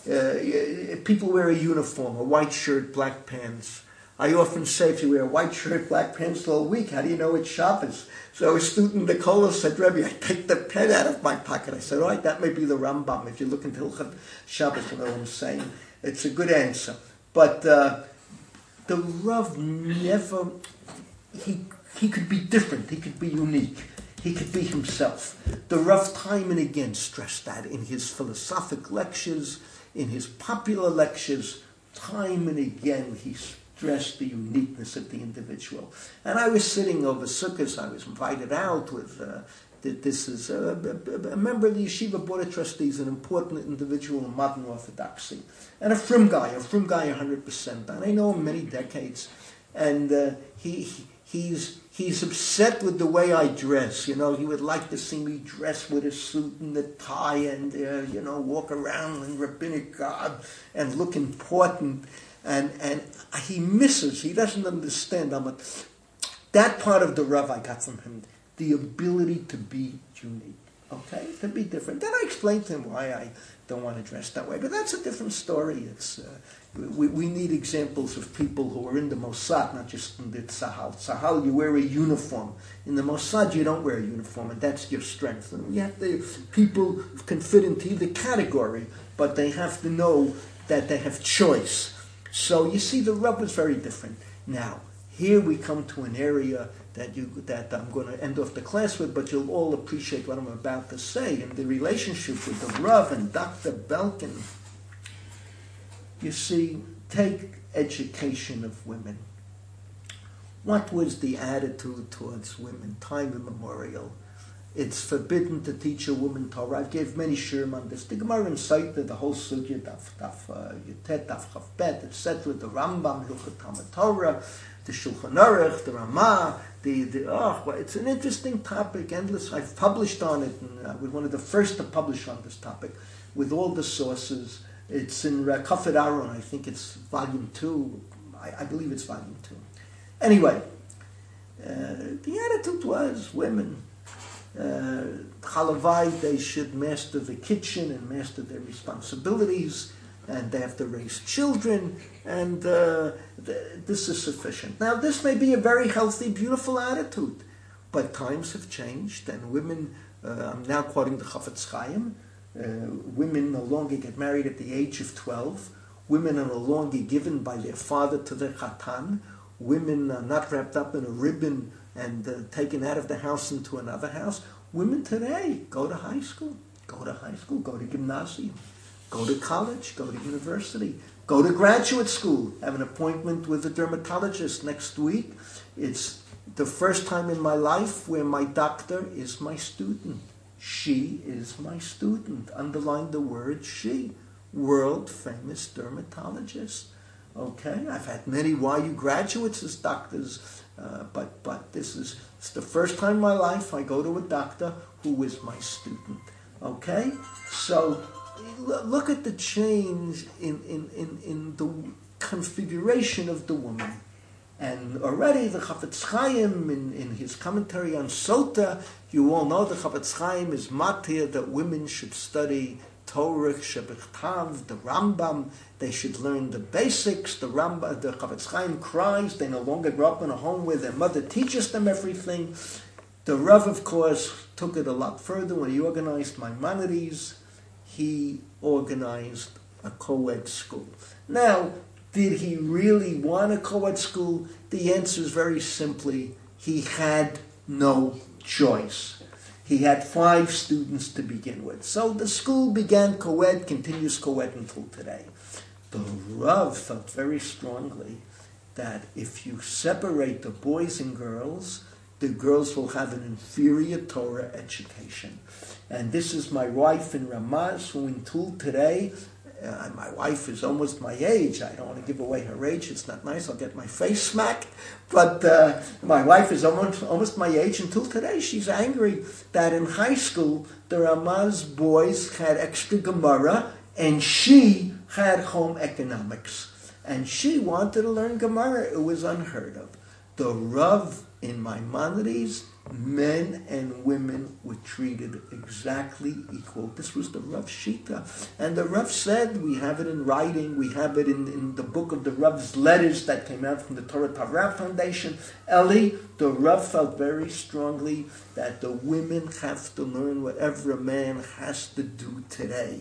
S1: People wear a uniform, a white shirt, black pants. I often say, if you wear a white shirt, black pants the whole week, how do you know it's Shabbos? So a student, Nicola, said, Rebbe, I take the pen out of my pocket. I said, all right, that may be the Rambam. If you look into Hilchot Shabbos, you know what I'm saying. It's a good answer. But the Rav never, he could be different. He could be unique. He could be himself. The Rav time and again stressed that in his philosophic lectures, in his popular lectures, time and again he stressed the uniqueness of the individual. And I was sitting over Sukkot, I was invited out with, this is a member of the Yeshiva Board of Trustees, an important individual in modern Orthodoxy, and a frum guy 100%. And I know him many decades, and he's upset with the way I dress. You know, he would like to see me dress with a suit and a tie and, walk around in rabbinic garb and look important. And he misses, he doesn't understand. That part of the Rav I got from him, the ability to be unique, okay, to be different. Then I explained to him why I don't want to dress that way, but that's a different story. It's we need examples of people who are in the Mossad, not just in the Tzahal. Tzahal, you wear a uniform. In the Mossad, you don't wear a uniform, and that's your strength. And people can fit into either category, but they have to know that they have choice. So you see, the Rav was very different. Now, here we come to an area that I'm going to end off the class with, but you'll all appreciate what I'm about to say, and the relationship with the Rav and Dr. Belkin. You see, take education of women. What was the attitude towards women, time immemorial? It's forbidden to teach a woman Torah. I gave many shirim on this. The Gemara incited the whole sugya, Daf Yutet, Daf Chavbet, etc. The Rambam, Hilchot Talmud Torah, the Shulchan Aruch, the Ramah. It's an interesting topic, endless. I've published on it, and I was one of the first to publish on this topic with all the sources. It's in Kafed Aaron, I think it's volume 2. I believe it's volume 2. Anyway, the attitude was women. Chalavai, they should master the kitchen and master their responsibilities, and they have to raise children, and this is sufficient. Now, this may be a very healthy, beautiful attitude, but times have changed, and women, I'm now quoting the Chafetz Chaim, women no longer get married at the age of 12. Women are no longer given by their father to their chatan. Women are not wrapped up in a ribbon and taken out of the house into another house. Women today go to high school, go to gymnasium, go to college, go to university, go to graduate school. I have an appointment with a dermatologist next week. It's the first time in my life where my doctor is my student. She is my student. Underline the word she. World famous dermatologist. Okay, I've had many YU graduates as doctors, but it's the first time in my life I go to a doctor who is my student. Okay, so look at the change in the configuration of the woman. And already the Chafetz Chaim, in his commentary on Sota, you all know the Chafetz Chaim is matir that women should study Torah, Shebechtav, the Rambam. They should learn the basics. The Chafetz Chaim cries. They no longer grow up in a home where their mother teaches them everything. The Rav, of course, took it a lot further when he organized Maimonides. He organized a co-ed school. Now, did he really want a co-ed school? The answer is very simply, he had no choice. He had 5 students to begin with. So the school began co-ed, continues co-ed until today. The Rav felt very strongly that if you separate the boys and girls, the girls will have an inferior Torah education. And this is my wife in Ramaz, who until today, my wife is almost my age. I don't want to give away her age. It's not nice. I'll get my face smacked. But my wife is almost my age. Until today, she's angry that in high school, the Ramaz boys had extra Gemara, and she had home economics. And she wanted to learn Gemara. It was unheard of. The Rav in Maimonides, men and women were treated exactly equal. This was the Rav Shita. And the Rav said, we have it in writing, we have it in the book of the Rav's letters that came out from the Torah Torah Foundation. Eli, the Rav felt very strongly that the women have to learn whatever a man has to do today.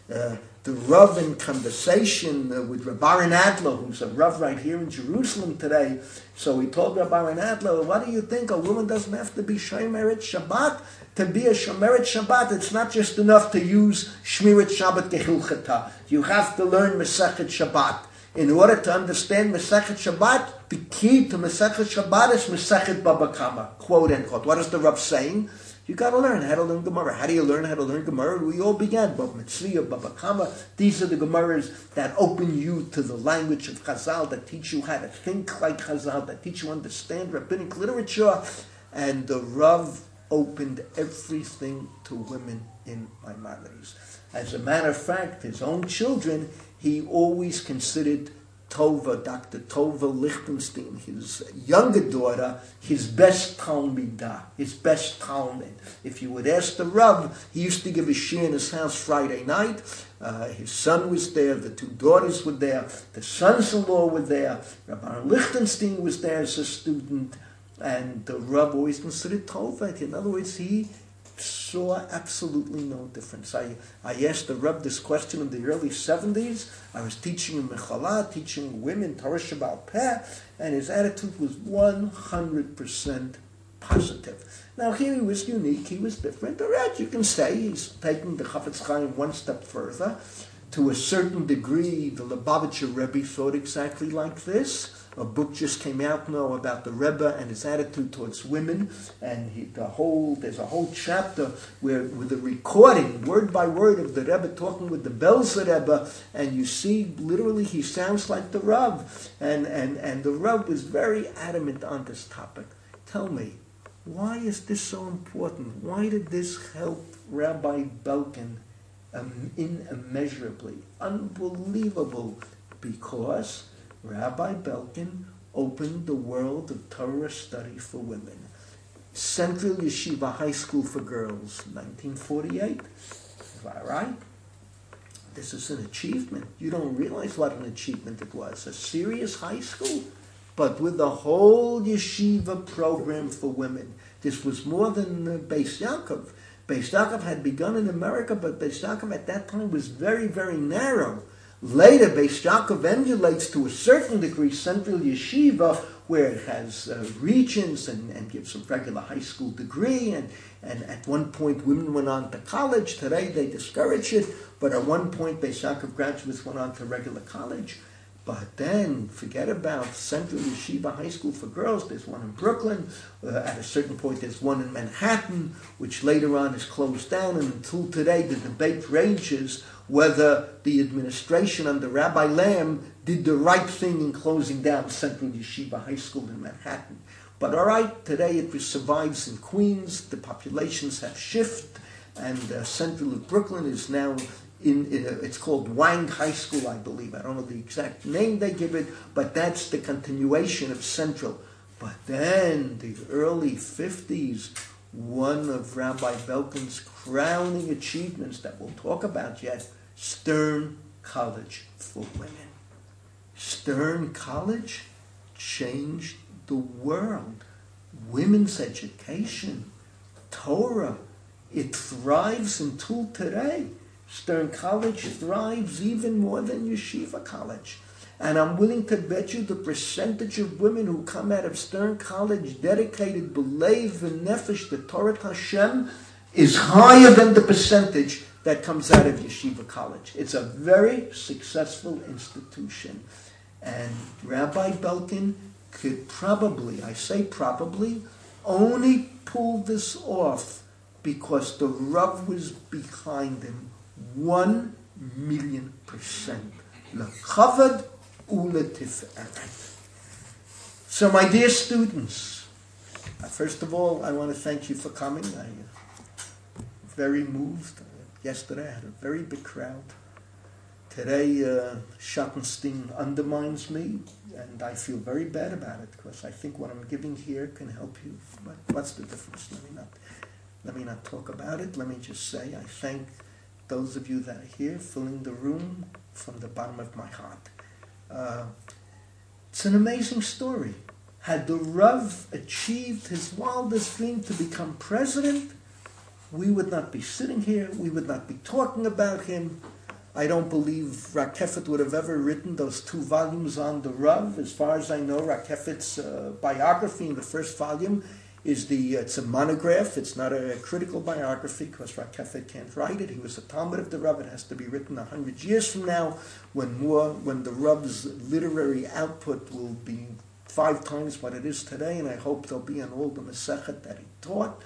S1: The Rav in conversation with Rabbi Adler, who's a Rav right here in Jerusalem today, so he told Rabbi Adler, what do you think? A woman doesn't have to be Shomeret Shabbat? To be a Shomeret Shabbat, it's not just enough to use Shmirat Shabbat Kehilchata. You have to learn Masechet Shabbat. In order to understand Masechet Shabbat, the key to Masechet Shabbat is Masechet Baba Kama. Quote, end quote. What is the Rav saying? You got to learn how to learn Gemara. How do you learn how to learn Gemara? We all began Baba Mitzvah, Baba Kama. These are the Gemaras that open you to the language of Chazal, that teach you how to think like Chazal, that teach you to understand rabbinic literature. And the Rav opened everything to women in Maimonides. As a matter of fact, his own children, he always considered Tova, Dr. Tova Lichtenstein, his younger daughter, his best Talmidah, his best Talmud. If you would ask the Rav, he used to give a shiur in his house Friday night. His son was there, the 2 daughters were there, the sons-in-law were there, Rabbi Lichtenstein was there as a student, and the Rav always considered Tova. In other words, he saw absolutely no difference. I asked the Rav this question in the early 70s. I was teaching in Mechala, teaching women Torah Shebaal Peh, and his attitude was 100% positive. Now here he was unique, he was different. All right, you can say he's taking the Chafetz Chaim one step further. To a certain degree, the Lubavitcher Rebbe thought exactly like this. A book just came out now about the Rebbe and his attitude towards women, and there's a whole chapter with a recording, word by word, of the Rebbe talking with the Belzer Rebbe, and you see, literally, he sounds like the Rav, and the Rav was very adamant on this topic. Tell me, why is this so important? Why did this help Rabbi Belkin immeasurably. Unbelievable, because Rabbi Belkin opened the world of Torah study for women. Central Yeshiva High School for Girls, 1948. Is that right? This is an achievement. You don't realize what an achievement it was. A serious high school, but with a whole yeshiva program for women. This was more than Beis Yaakov. Beis Yaakov had begun in America, but Beis Yaakov at that time was very, very narrow. Later, Beis Yaakov emulates to a certain degree Central Yeshiva, where it has regents and gives a regular high school degree, and at one point women went on to college. Today they discourage it, but at one point Beis Yaakov graduates went on to regular college. But then, forget about Central Yeshiva High School for Girls. There's one in Brooklyn. At a certain point, there's one in Manhattan, which later on is closed down. And until today, the debate rages whether the administration under Rabbi Lamb did the right thing in closing down Central Yeshiva High School in Manhattan. But all right, today it survives in Queens. The populations have shifted, and Central of Brooklyn is now it's called Wang High School, I believe. I don't know the exact name they give it, but that's the continuation of Central. But then, the early 50s, one of Rabbi Belkin's crowning achievements that we'll talk about yet, Stern College for Women. Stern College changed the world. Women's education, Torah, it thrives until today. Stern College thrives even more than Yeshiva College. And I'm willing to bet you the percentage of women who come out of Stern College dedicated b'leiv v'nefesh to Torah Hashem is higher than the percentage that comes out of Yeshiva College. It's a very successful institution. And Rabbi Belkin could probably, I say probably, only pull this off because the Rav was behind him 1,000,000%. L'chavod u'letiferet. So, my dear students, first of all, I want to thank you for coming. I'm very moved. Yesterday I had a very big crowd. Today, Schottenstein undermines me, and I feel very bad about it because I think what I'm giving here can help you. But what's the difference? Let me not talk about it. Let me just say I thank those of you that are here, filling the room from the bottom of my heart. It's an amazing story. Had the Rav achieved his wildest dream to become president, we would not be sitting here. We would not be talking about him. I don't believe Rakefet would have ever written those 2 volumes on the Rav. As far as I know, Rakefet's biography in the first volume it's a monograph. It's not a critical biography because Rakefet can't write it. He was a Talmud of the Rav. It has to be written 100 years from now when the Rav's literary output will be 5 times what it is today, and I hope there'll be on all the Masechet that he taught.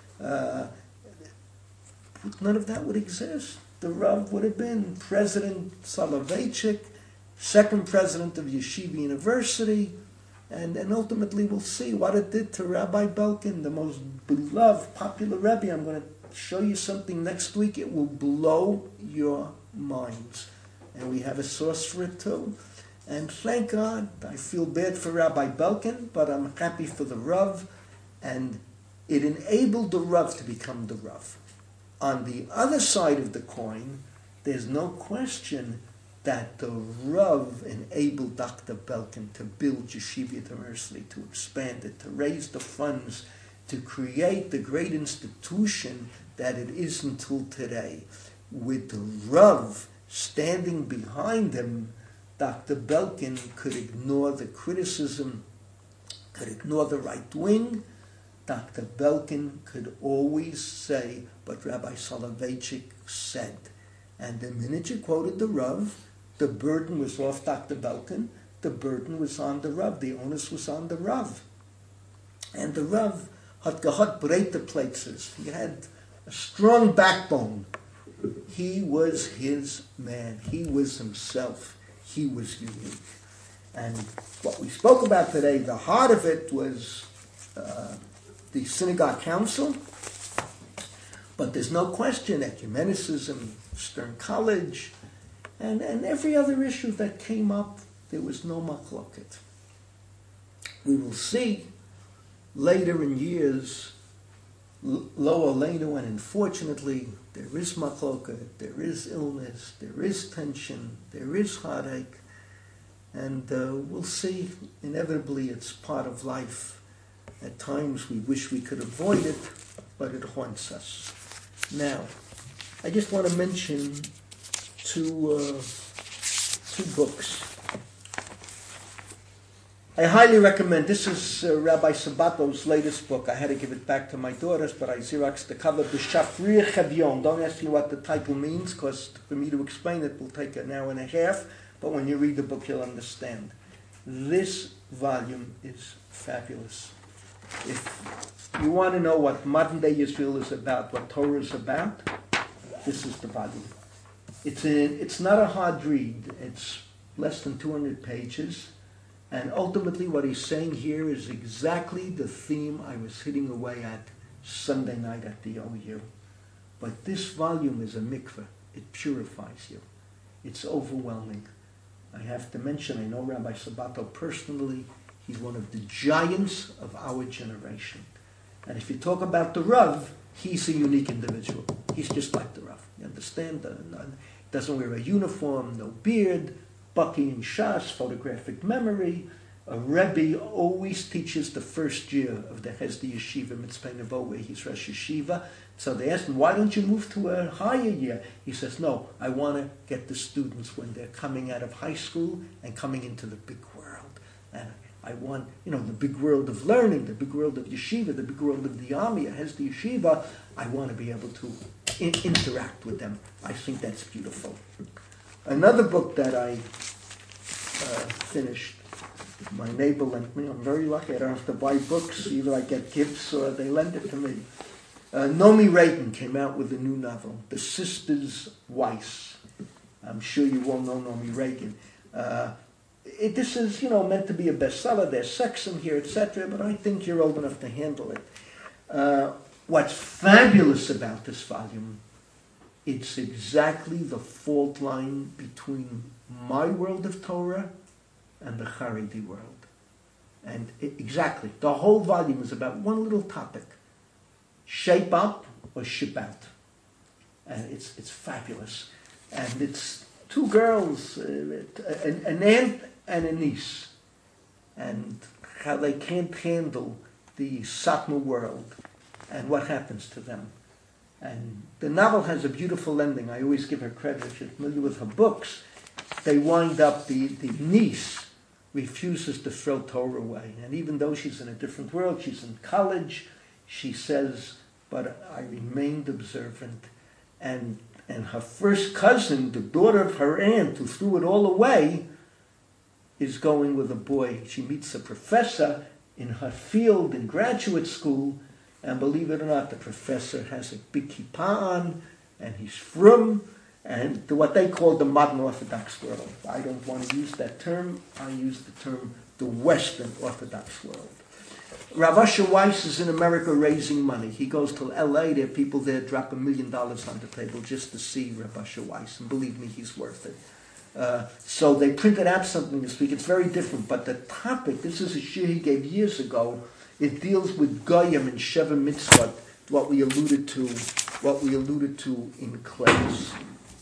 S1: None of that would exist. The Rav would have been President Soloveitchik, second president of Yeshiva University, and ultimately we'll see what it did to Rabbi Belkin, the most beloved, popular Rebbe. I'm going to show you something next week. It will blow your minds. And we have a source for it too. And thank God, I feel bad for Rabbi Belkin, but I'm happy for the Rav. And it enabled the Rav to become the Rav. On the other side of the coin, there's no question that the Rav enabled Dr. Belkin to build Yeshiva University, to expand it, to raise the funds, to create the great institution that it is until today. With the Rav standing behind him, Dr. Belkin could ignore the criticism, could ignore the right wing. Dr. Belkin could always say what Rabbi Soloveitchik said. And the minute you quoted the Rav, the burden was off Dr. Belkin. The burden was on the Rav. The onus was on the Rav. And the Rav had gehad breite places. He had a strong backbone. He was his man. He was himself. He was unique. And what we spoke about today, the heart of it was the Synagogue Council. But there's no question ecumenicism, Stern College, and every other issue that came up, there was no machloket. We will see later in years, Lo Aleinu, and unfortunately, there is machloket, there is illness, there is tension, there is heartache, and we'll see, inevitably, it's part of life. At times we wish we could avoid it, but it haunts us. Now, I just want to mention two books. I highly recommend, this is Rabbi Sabato's latest book. I had to give it back to my daughters, but I Xeroxed the cover, B'Shafrir Chevyon. Don't ask me what the title means, because for me to explain it will take an hour and a half, but when you read the book you'll understand. This volume is fabulous. If you want to know what modern day Israel is about, what Torah is about, this is the volume. It's not a hard read. It's less than 200 pages. And ultimately what he's saying here is exactly the theme I was hitting away at Sunday night at the OU. But this volume is a mikveh. It purifies you. It's overwhelming. I have to mention, I know Rabbi Sabato personally. He's one of the giants of our generation. And if you talk about the Rav, he's a unique individual. He's just like the Rav. You understand? Doesn't wear a uniform, no beard, Bucky and Shas, photographic memory. A Rebbe always teaches the first year of the Hesder Yeshiva Mitzpeh Nevo, where he's Rosh Yeshiva. So they asked him, why don't you move to a higher year? He says, no, I want to get the students when they're coming out of high school and coming into the big world. And I want, the big world of learning, the big world of yeshiva, the big world of the army, Hesder Yeshiva. I want to be able to interact with them. I think that's beautiful. Another book that I finished, my neighbor lent me. I'm very lucky. I don't have to buy books. Either I get gifts or they lend it to me. Nomi Reagan came out with a new novel, The Sisters Weiss. I'm sure you all know Nomi Reagan. This is, meant to be a bestseller. There's sex in here, etc., but I think you're old enough to handle it. What's fabulous about this volume, it's exactly the fault line between my world of Torah and the Haredi world. And exactly, the whole volume is about one little topic. Shape up or ship out. And it's fabulous. And it's two girls, an aunt and a niece, and how they can't handle the Satmar world and what happens to them. And the novel has a beautiful ending. I always give her credit. If you're familiar with her books, they wind up, the niece refuses to throw Torah away. And even though she's in a different world, she's in college, she says, but I remained observant. And her first cousin, the daughter of her aunt, who threw it all away, is going with a boy. She meets a professor in her field in graduate school, and believe it or not, the professor has a big kippah on, and he's frum, and what they call the modern Orthodox world. I don't want to use that term. I use the term the Western Orthodox world. Rav Asher Weiss is in America raising money. He goes to L.A. There are people there drop $1 million on the table just to see Rav Asher Weiss, and believe me, he's worth it. So they printed out something this week. It's very different, but the topic, this is a shir he gave years ago. It deals with Goyim and Sheva Mitzvot, what we alluded to in class.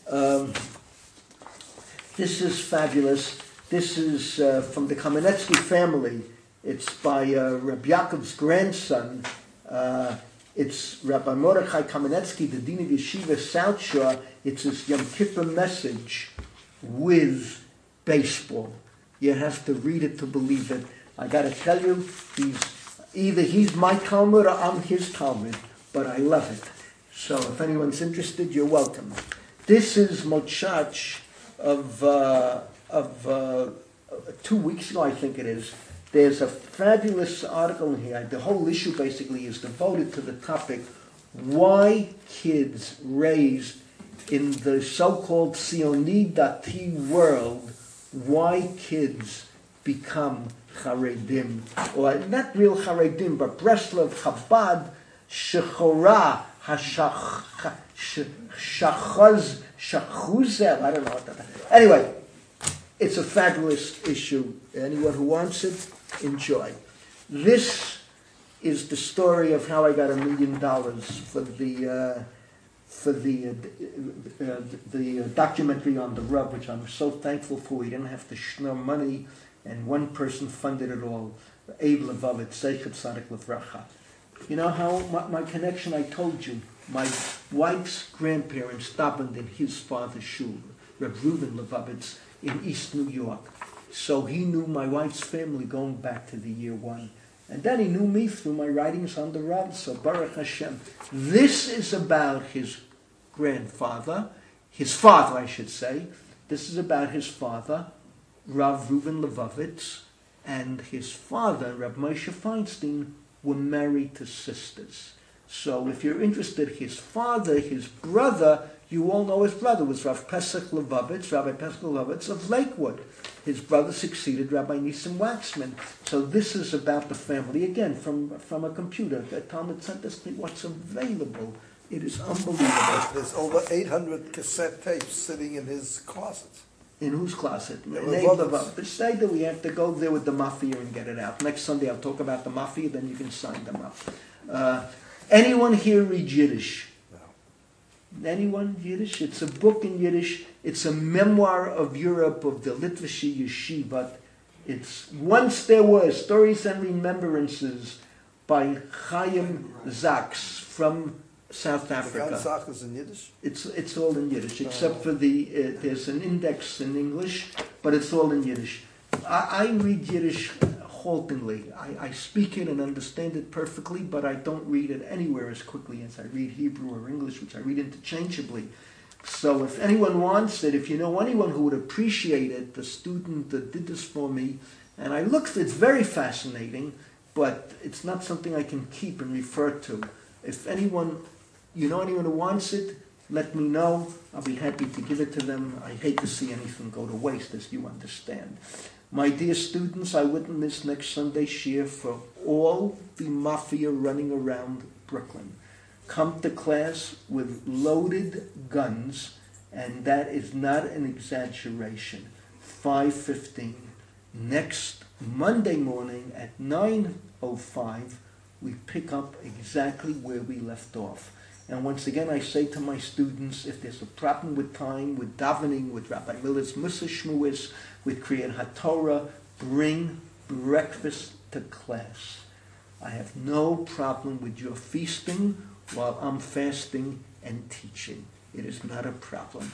S1: This is fabulous. This is from the Kamenetsky family. It's by Rabbi Yaakov's grandson. It's Rabbi Mordechai Kamenetsky, the Dean of Yeshiva South Shore. It's his Yom Kippur message with baseball. You have to read it to believe it. I got to tell you, he's my Talmud or I'm his Talmud, but I love it. So if anyone's interested, you're welcome. This is Mochach of 2 weeks ago, I think it is. There's a fabulous article in here. The whole issue basically is devoted to the topic, why kids raised in the so-called Zioni Dati world, why kids become Charedim, or not real Charedim, but Breslov, Chabad, Shechora Shachuzel. I don't know what that is. Anyway, it's a fabulous issue. Anyone who wants it, enjoy. This is the story of how I got $1 million for the documentary on the Rub, which I'm so thankful for. We didn't have to schnorr money, and one person funded it all. Abe Levovitz, Zeichet Tzadik Livracha. You know how my connection, I told you, my wife's grandparents davened in his father's shul, Reb Reuven Levovitz, in East New York. So he knew my wife's family going back to the year 1. And then he knew me through my writings on the Rav. So Baruch Hashem. This is about his grandfather, his father, I should say. This is about his father, Rav Reuven Levovitz, and his father, Reb Moshe Feinstein, were married to sisters. So if you're interested, his father, his brother, you all know his brother was Rav Pesach Levovitz, Rabbi Pesach Levovitz of Lakewood. His brother succeeded Rabbi Nisim Waxman. So this is about the family, again, from a computer. The Talmud sent us what's available. It is unbelievable.
S2: There's over 800 cassette tapes sitting in his closet.
S1: In whose closet? The Seder, we have to go there with the mafia and get it out. Next Sunday I'll talk about the mafia, then you can sign them up. Anyone here read Yiddish? Anyone Yiddish? It's a book in Yiddish. It's a memoir of Europe, of the Litvische Yeshiva. It's Once There Were Stories and Remembrances by Chaim Zaks from South Africa.
S2: The Ganzach is in Yiddish?
S1: It's all in Yiddish, except for there's an index in English, but it's all in Yiddish. I read Yiddish haltingly. I speak it and understand it perfectly, but I don't read it anywhere as quickly as I read Hebrew or English, which I read interchangeably. So if anyone wants it, if you know anyone who would appreciate it, the student that did this for me, and I looked, it's very fascinating, but it's not something I can keep and refer to. If anyone who wants it, let me know. I'll be happy to give it to them. I hate to see anything go to waste, as you understand. My dear students, I witness next Sunday shiur for all the mafia running around Brooklyn. Come to class with loaded guns, and that is not an exaggeration. 5:15. Next Monday morning at 9:05, we pick up exactly where we left off. And once again, I say to my students, if there's a problem with time, with davening, with Rabbi Miller's Musa Shmuis, with Kriyat HaTorah, bring breakfast to class. I have no problem with your feasting while I'm fasting and teaching. It is not a problem.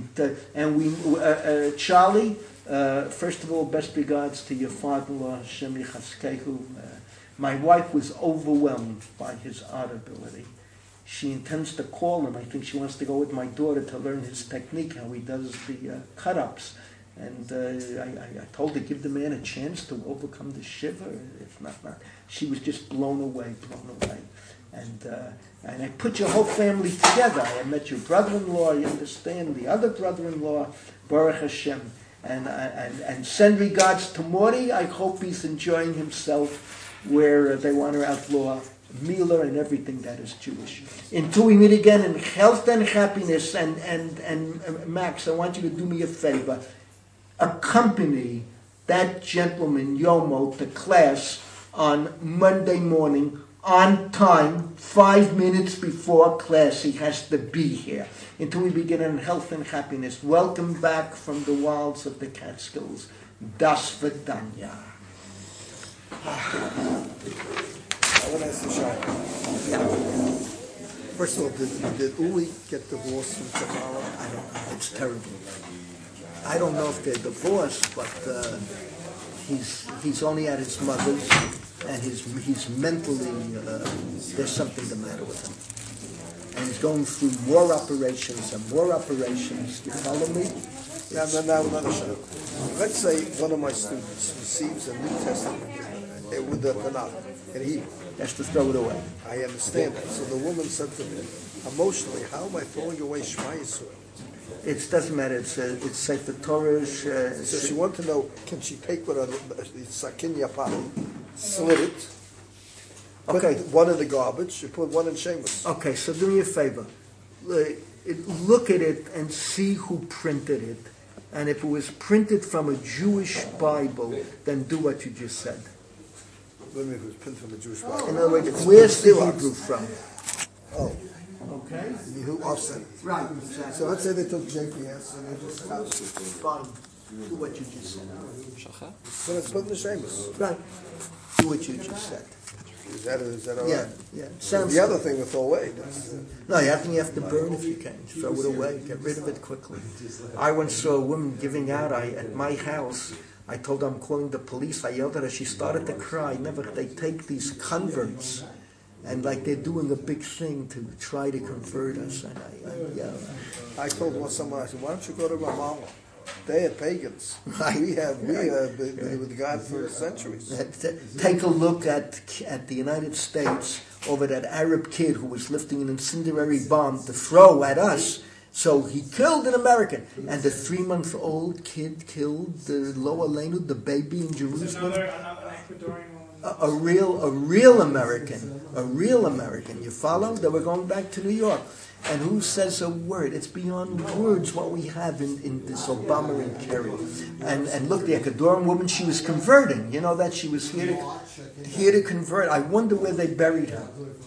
S1: Charlie, first of all, best regards to your father-in-law, Hashem Yichazkehu. My wife was overwhelmed by his art ability. She intends to call him. I think she wants to go with my daughter to learn his technique, how he does the cut-ups. And I told her, give the man a chance to overcome the shiver. If not. She was just blown away. And I put your whole family together. I met your brother-in-law, you understand, the other brother-in-law, Baruch Hashem. And send regards to Mori. I hope he's enjoying himself where they want to outlaw Mila and everything that is Jewish. Until we meet again in health and happiness, and Max, I want you to do me a favor. Accompany that gentleman, Yomo, to class on Monday morning, on time, 5 minutes before class. He has to be here. Until we begin in health and happiness. Welcome back from the wilds of the Catskills. Das Vidanya.
S2: I want to ask you, Shai. First of all, did Uli get divorced from Tamara?
S1: I don't know. It's terrible. I don't know if they're divorced, but he's only at his mother's, and he's mentally, there's something the matter with him. And he's going through more operations and more operations. You follow me?
S2: Now, Shai. Let's say one of my students receives a New Testament with the Tanakh in Hebrew.
S1: Has to throw it away.
S2: I understand that. So the woman said to me, emotionally, how am I throwing away Shema Yisrael?
S1: It doesn't matter. It's Sefer Torah.
S2: So she wanted to know, can she take with a Sakin Yapani, slit it,
S1: Okay.
S2: Put one in the garbage, you put one in Shemus.
S1: Okay, so do me a favor. Look at it and see who printed it. And if it was printed from a Jewish Bible, then do what you just said.
S2: What do you mean if it was printed from a Jewish Bible?
S1: In other words, where's the Hebrew from?
S2: Oh.
S1: Okay.
S2: Who offset?
S1: Right, exactly.
S2: So let's say they took JPS and they just
S1: Fine. Do what you just said.
S2: so let's put in the Shemus.
S1: Right. Do what you just said.
S2: Is that all
S1: Yeah,
S2: right?
S1: yeah. Sounds
S2: The other thing we throw away. That's,
S1: No, you have to burn if you can. Throw it away. Get rid of it quickly. I once saw a woman giving out at my house. I told her I'm calling the police. I yelled at her. She started to cry. Never. They take these converts, and like they're doing a big thing to try to convert us. And
S2: I told someone, I said, why don't you go to Ramallah? They are pagans. We have been with God for centuries.
S1: Take a look at the United States over that Arab kid who was lifting an incendiary bomb to throw at us. So he killed an American, and the 3-month-old kid killed the Lo Aleinu, the baby in Jerusalem.
S5: Another Ecuadorian woman.
S1: A real American. You follow? They were going back to New York. And who says a word? It's beyond words what we have in this Obama and Kerry. And look, the Ecuadorian woman, she was converting. You know that she was here to convert. I wonder where they buried her.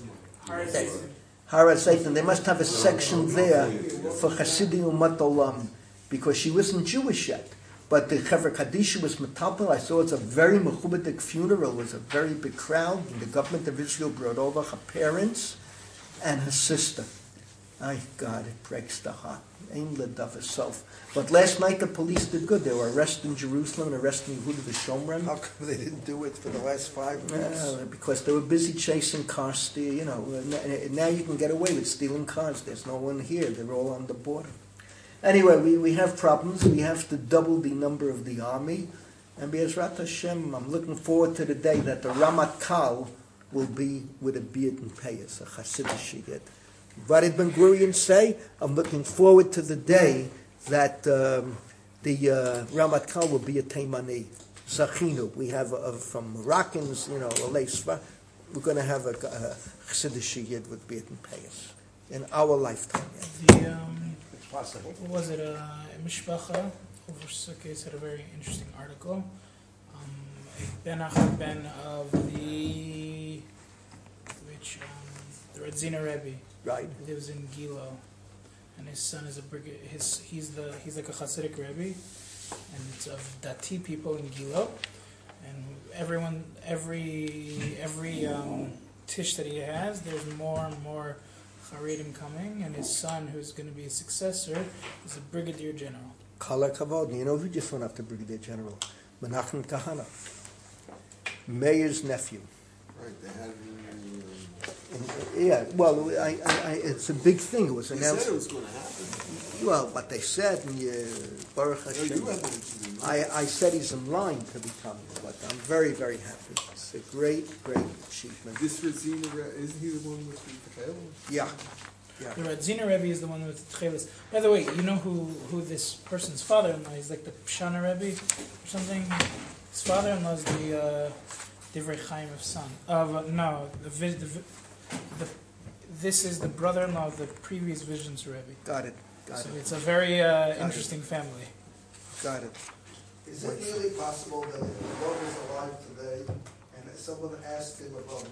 S1: Har HaZeiton. They must have a section there for Chassidim Umat Olam, because she wasn't Jewish yet. But the Chevra Kadisha was metalpel. I saw it's a very mechubadik funeral. It was a very big crowd. And the government of Israel brought over her parents and her sister. My God, it breaks the heart. Ein ledav itself. But last night the police did good. They were arresting Jerusalem and arresting Yehuda V'Shomron.
S2: How come they didn't do it for the last 5 months?
S1: Because they were busy chasing cars. Now you can get away with stealing cars. There's no one here. They're all on the border. Anyway, we have problems. We have to double the number of the army. And Be'ezrat Hashem, I'm looking forward to the day that the Ramat Kal will be with a beard and payas, a Hasidic shigit. What did Ben Gurion say? I'm looking forward to the day that the Ramat Kal will be a Taimani. Zachinu. We have from Moroccans, a Leisva. We're going to have a Hasidic shigit with beard and payas in our lifetime.
S5: Yeah.
S2: It's possible.
S5: What was it? Mishpacha over Sukkot had a very interesting article. Ben Achad Ben of the Radzina Rebbe.
S1: Right.
S5: He lives in Gilo, and his son is a brigade. He's like a Hasidic Rebbe, and it's of Dati people in Gilo, and every tish that he has, there's more and more Haredim coming, and his son, who's going to be his successor, is a brigadier general.
S1: Kala Kavod. You know who just went after Brigadier General? Menachem Kahana, Mayor's nephew.
S2: Right, they had...
S1: Yeah, well, it's a big thing. It was announced.
S2: They said it was going to happen.
S1: Well, what they said, and Baruch Hashem. I said he's in line to become, but I'm very, very happy. It's a great, great achievement.
S6: This Radzina, isn't he the one with the Tchelis?
S1: Yeah.
S5: The Radzina Rebbe is the one with the Tchelis. By the way, you know who this person's father-in-law is? Like the Pshana Rebbe or something? His father-in-law is the Divrei Chaim of son. This is the brother-in-law of the previous Visions Rebbe.
S1: Got it.
S5: So it's a very interesting family.
S1: Got it.
S2: Is it really possible that if the Lord was alive today and someone asked him about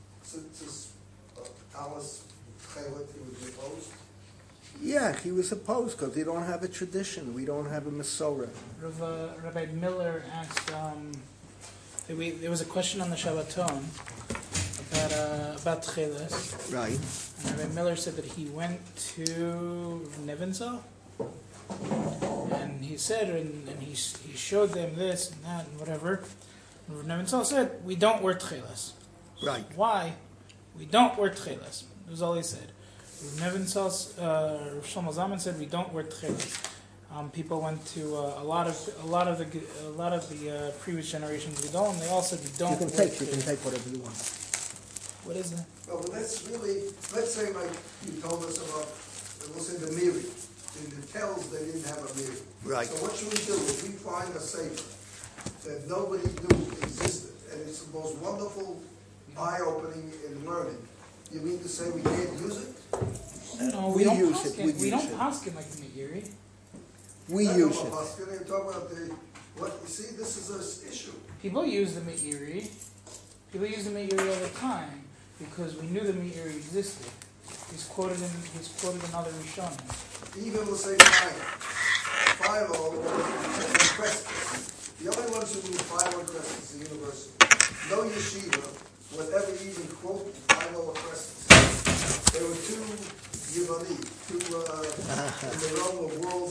S2: Alice Chelet, he would be opposed?
S1: Yeah, he was opposed because they don't have a tradition. We don't have a Masorah.
S5: Rabbi Miller asked, there was a question on the Shabbaton about Tcheles.
S1: Right.
S5: And Rabbi Miller said that he went to Nevinzal, and he said, and he showed them this and that and whatever. And Nevinzal said, we don't wear Tcheles.
S1: Right.
S5: Why? We don't wear Tcheles. That was all he said. Nevinzal's Rav Shlomo Zalman said, we don't wear Tcheles. People went to a lot of the previous generations of Gedolim. They all said we don't.
S1: You can take whatever you want.
S5: What is that?
S2: No, but let's say like you told us about, we'll say the Miri. In the Tells, they didn't have a Miri.
S1: Right.
S2: So what should we do if we find a sefer that nobody knew existed, and it's the most wonderful eye-opening in learning. You mean to say we can't use it?
S5: No,
S1: We
S5: don't
S1: use it,
S5: paskin.
S1: we
S5: We
S1: use
S5: don't
S1: it.
S5: paskin like the Meiri.
S1: We
S2: I
S1: use
S2: don't
S1: it.
S2: know, Pascal, you're talking about what, you see, this is an issue.
S5: People use the Meiri. People use the Meiri all the time because we knew the Meiri existed. He's quoted in other Rishonim.
S2: Even we'll say Philo and Crescus. The only ones who knew Philo and Crescus is the university. No yeshiva would ever even quote Philo or Crescus. They were too Yevani, too in the realm of world